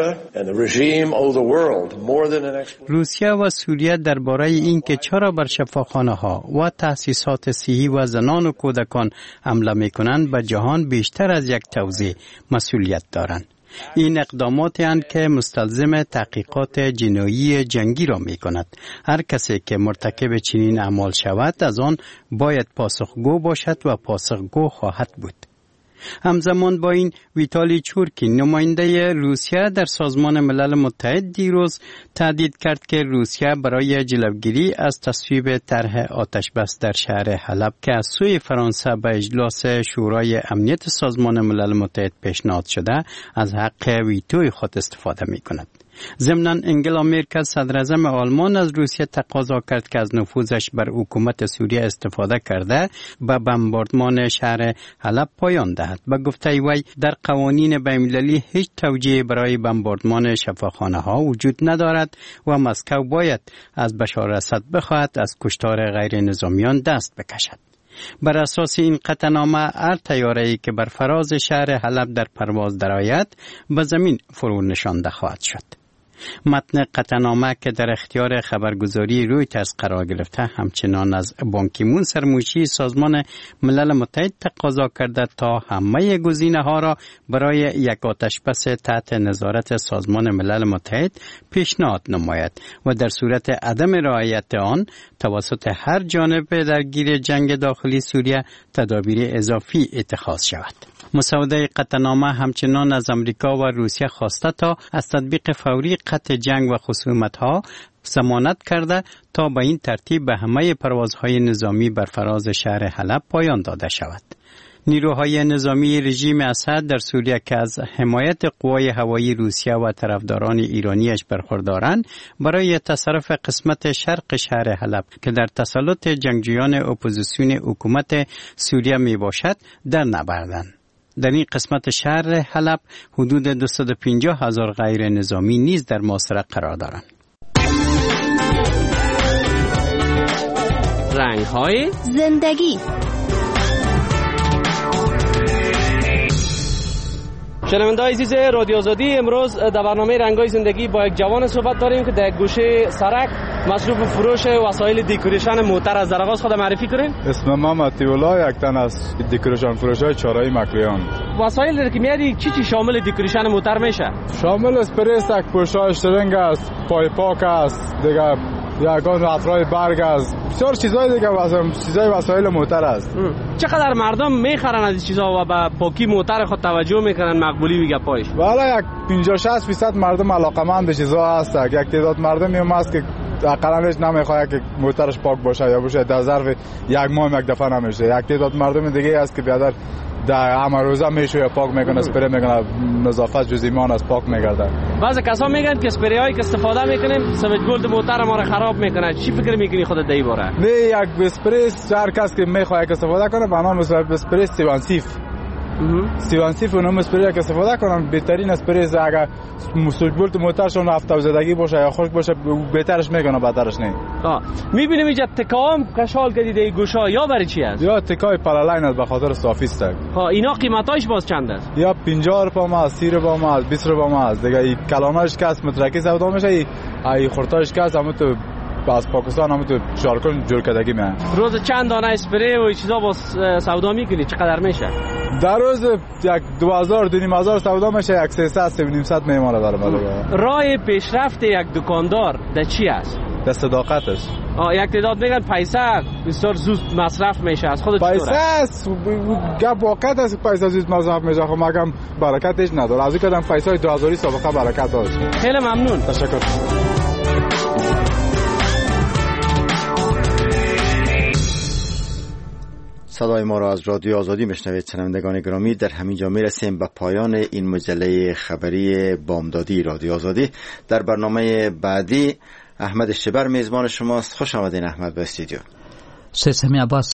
[SPEAKER 21] روسیه و سوریه درباره اینکه چرا بر شفاخانه ها و تأسیسات صحی و زنان و کودکان حمله میکنند به جهان بیشتر از یک توزیع مسئولیت دارند. این اقداماتی هستند که مستلزم تحقیقات جنایی جنگی را می کند. هر کسی که مرتکب چنین اعمال شود از آن باید پاسخگو باشد و پاسخگو خواهد بود. همزمان با این ویتالی چورکی نماینده روسیه در سازمان ملل متحد دیروز تهدید کرد که روسیه برای جلوگیری از تصویب طرح آتش بس در شهر حلب که از سوی فرانسه به اجلاس شورای امنیت سازمان ملل متحد پیشنهاد شده از حق ویتوی خود استفاده می کند. ضمناً انگلا مرکل صدر اعظم آلمان از روسیه تقاضا کرد که از نفوذش بر حکومت سوریه استفاده کرده به بمباردمان شهر حلب پایان دهد. به گفته وی در قوانین بین‌المللی هیچ توجیه برای بمباردمان شفاخانه ها وجود ندارد و مسکو باید از بشار اسد بخواهد از کشتار غیر نظامیان دست بکشد. بر اساس این قطعنامه هر طیاره‌ای که بر فراز شهر حلب در پرواز درآید به زمین فرو نشانده خواهد شد. متن قطعنامه که در اختیار خبرگزاری رویترز قرار گرفته همچنان از بان کی مون سرمنشی سازمان ملل متحد تقاضا کرده تا همه گزینه‌ها را برای یک آتشبس تحت نظارت سازمان ملل متحد پیشنهاد نماید و در صورت عدم رعایت آن توسط هر جانب درگیر جنگ داخلی سوریه تدابیر اضافی اتخاذ شود. مسوده قطعنامه همچنان از امریکا و روسیه خواسته تا از تطبیق فوری قطع جنگ و خصومت‌ها ضمانت کرده تا به این ترتیب به همه پروازهای نظامی بر فراز شهر حلب پایان داده شود. نیروهای نظامی رژیم اسد در سوریه که از حمایت قوای هوایی روسیه و طرفداران ایرانیش برخوردارند برای تصرف قسمت شرق شهر حلب که در تسلط جنگجویان اپوزیسیون حکومت سوریه می باشد در نبردند. در این قسمت شهر حلب حدود دویست و پنجاه هزار غیر نظامی نیز در محاصره قرار دارند.
[SPEAKER 18] رنگ‌های
[SPEAKER 3] زندگی.
[SPEAKER 7] شنونده‌های عزیز رادیو آزادی، امروز در برنامه رنگ‌های زندگی با یک جوان صحبت داریم که در گوشه سرک مصروف فروش وسایل دکوریشن موتر از در آغاز خود معرفی کنین.
[SPEAKER 20] اسم من متیولا، یک تن از دکوریشن فروشای چهارراه مکلیان.
[SPEAKER 7] وسایل که میاری چی چی شامل دکوریشن موتر میشه؟
[SPEAKER 20] شامل اسپریس، یک پوشای اشترنگ است، پای پاک است، دیگه یگان عطرای برگ است، بسیار چیزای دیگه واسه چیزای وسایل موتر است.
[SPEAKER 7] چقدر مردم میخرن از این چیزا و به پاکی موتر خود توجه میکنن مقبولی میگه پایش؟
[SPEAKER 20] والا یک پنجاه شصت درصد مردم علاقمند به چیزا هست. یک تعداد مردم هم هست که اقلا هیچ نمیخواد که موترش پاک باشه یا باشه در ظرف یک ماه یک دفعه نمیشه. یک تعداد مردم دیگه هست که بیادر در همه روزه میشه یا پاک میکنه، اسپری میکنه، نظافت جز ایمان از پاک میگرده.
[SPEAKER 7] بعضی کسا میگن که اسپری هایی که استفاده میکنیم سویت گلد موتر ما رو خراب میکنه. چی فکر میکنی خودت در این باره؟
[SPEAKER 20] نه، یک اسپری هر کس که میخواد که استفاده کنه به نام اسپری سیوانسیف سیوانسی فونم اسپری که استفاده کنن بهترین اسپری است. اگر سویچ موتورشون رفته و زدگی باشه یا خشک باشه بهترش میکنه، بدترش نه.
[SPEAKER 7] ها میبینیم اینجا تکام کشال کردید گوشا یا برای چی است؟
[SPEAKER 20] یا تکای پارالاین است به خاطر صافی است.
[SPEAKER 7] ها اینا قیمتاش باز چند است؟
[SPEAKER 20] یا پنجاه روپیه است، سی روپیه است، بیست روپیه است. دیگه این کلانش کس مترکی سودا میشه، ای خورتاش کس هم تو از پاکستان هم تو شارکن جور کردگی میان.
[SPEAKER 7] روز چند دانه اسپری و چیزا با سودا میکنی چقدر میشه؟
[SPEAKER 20] در روز یک دو هزار دو نیم هزار سودا میشه، یک سیصد سه نیم صد میمونه برام.
[SPEAKER 7] راه پیشرفت یک دکاندار در چی است؟
[SPEAKER 20] در صداقتش.
[SPEAKER 7] آ یک تعداد میگن پیسه بسیار زود مصرف میشه، از خودت چطوره؟
[SPEAKER 20] پیسه است گپ واقعیت است، پیسه زود مصرف میشه، خب مگم برکتش نداره. از اینکه پیسه دو هزاری سابقه برکت داشت.
[SPEAKER 7] خیلی ممنون.
[SPEAKER 20] تشکر.
[SPEAKER 17] صدای ما را از رادیو آزادی میشنوید. شنوندگان گرامی، در همین جا میرسیم به پایان این مجله خبری بامدادی رادیو آزادی. در برنامه بعدی احمد شبر میزبان شماست. خوش آمدین احمد به استودیو.
[SPEAKER 1] سه سمی عباس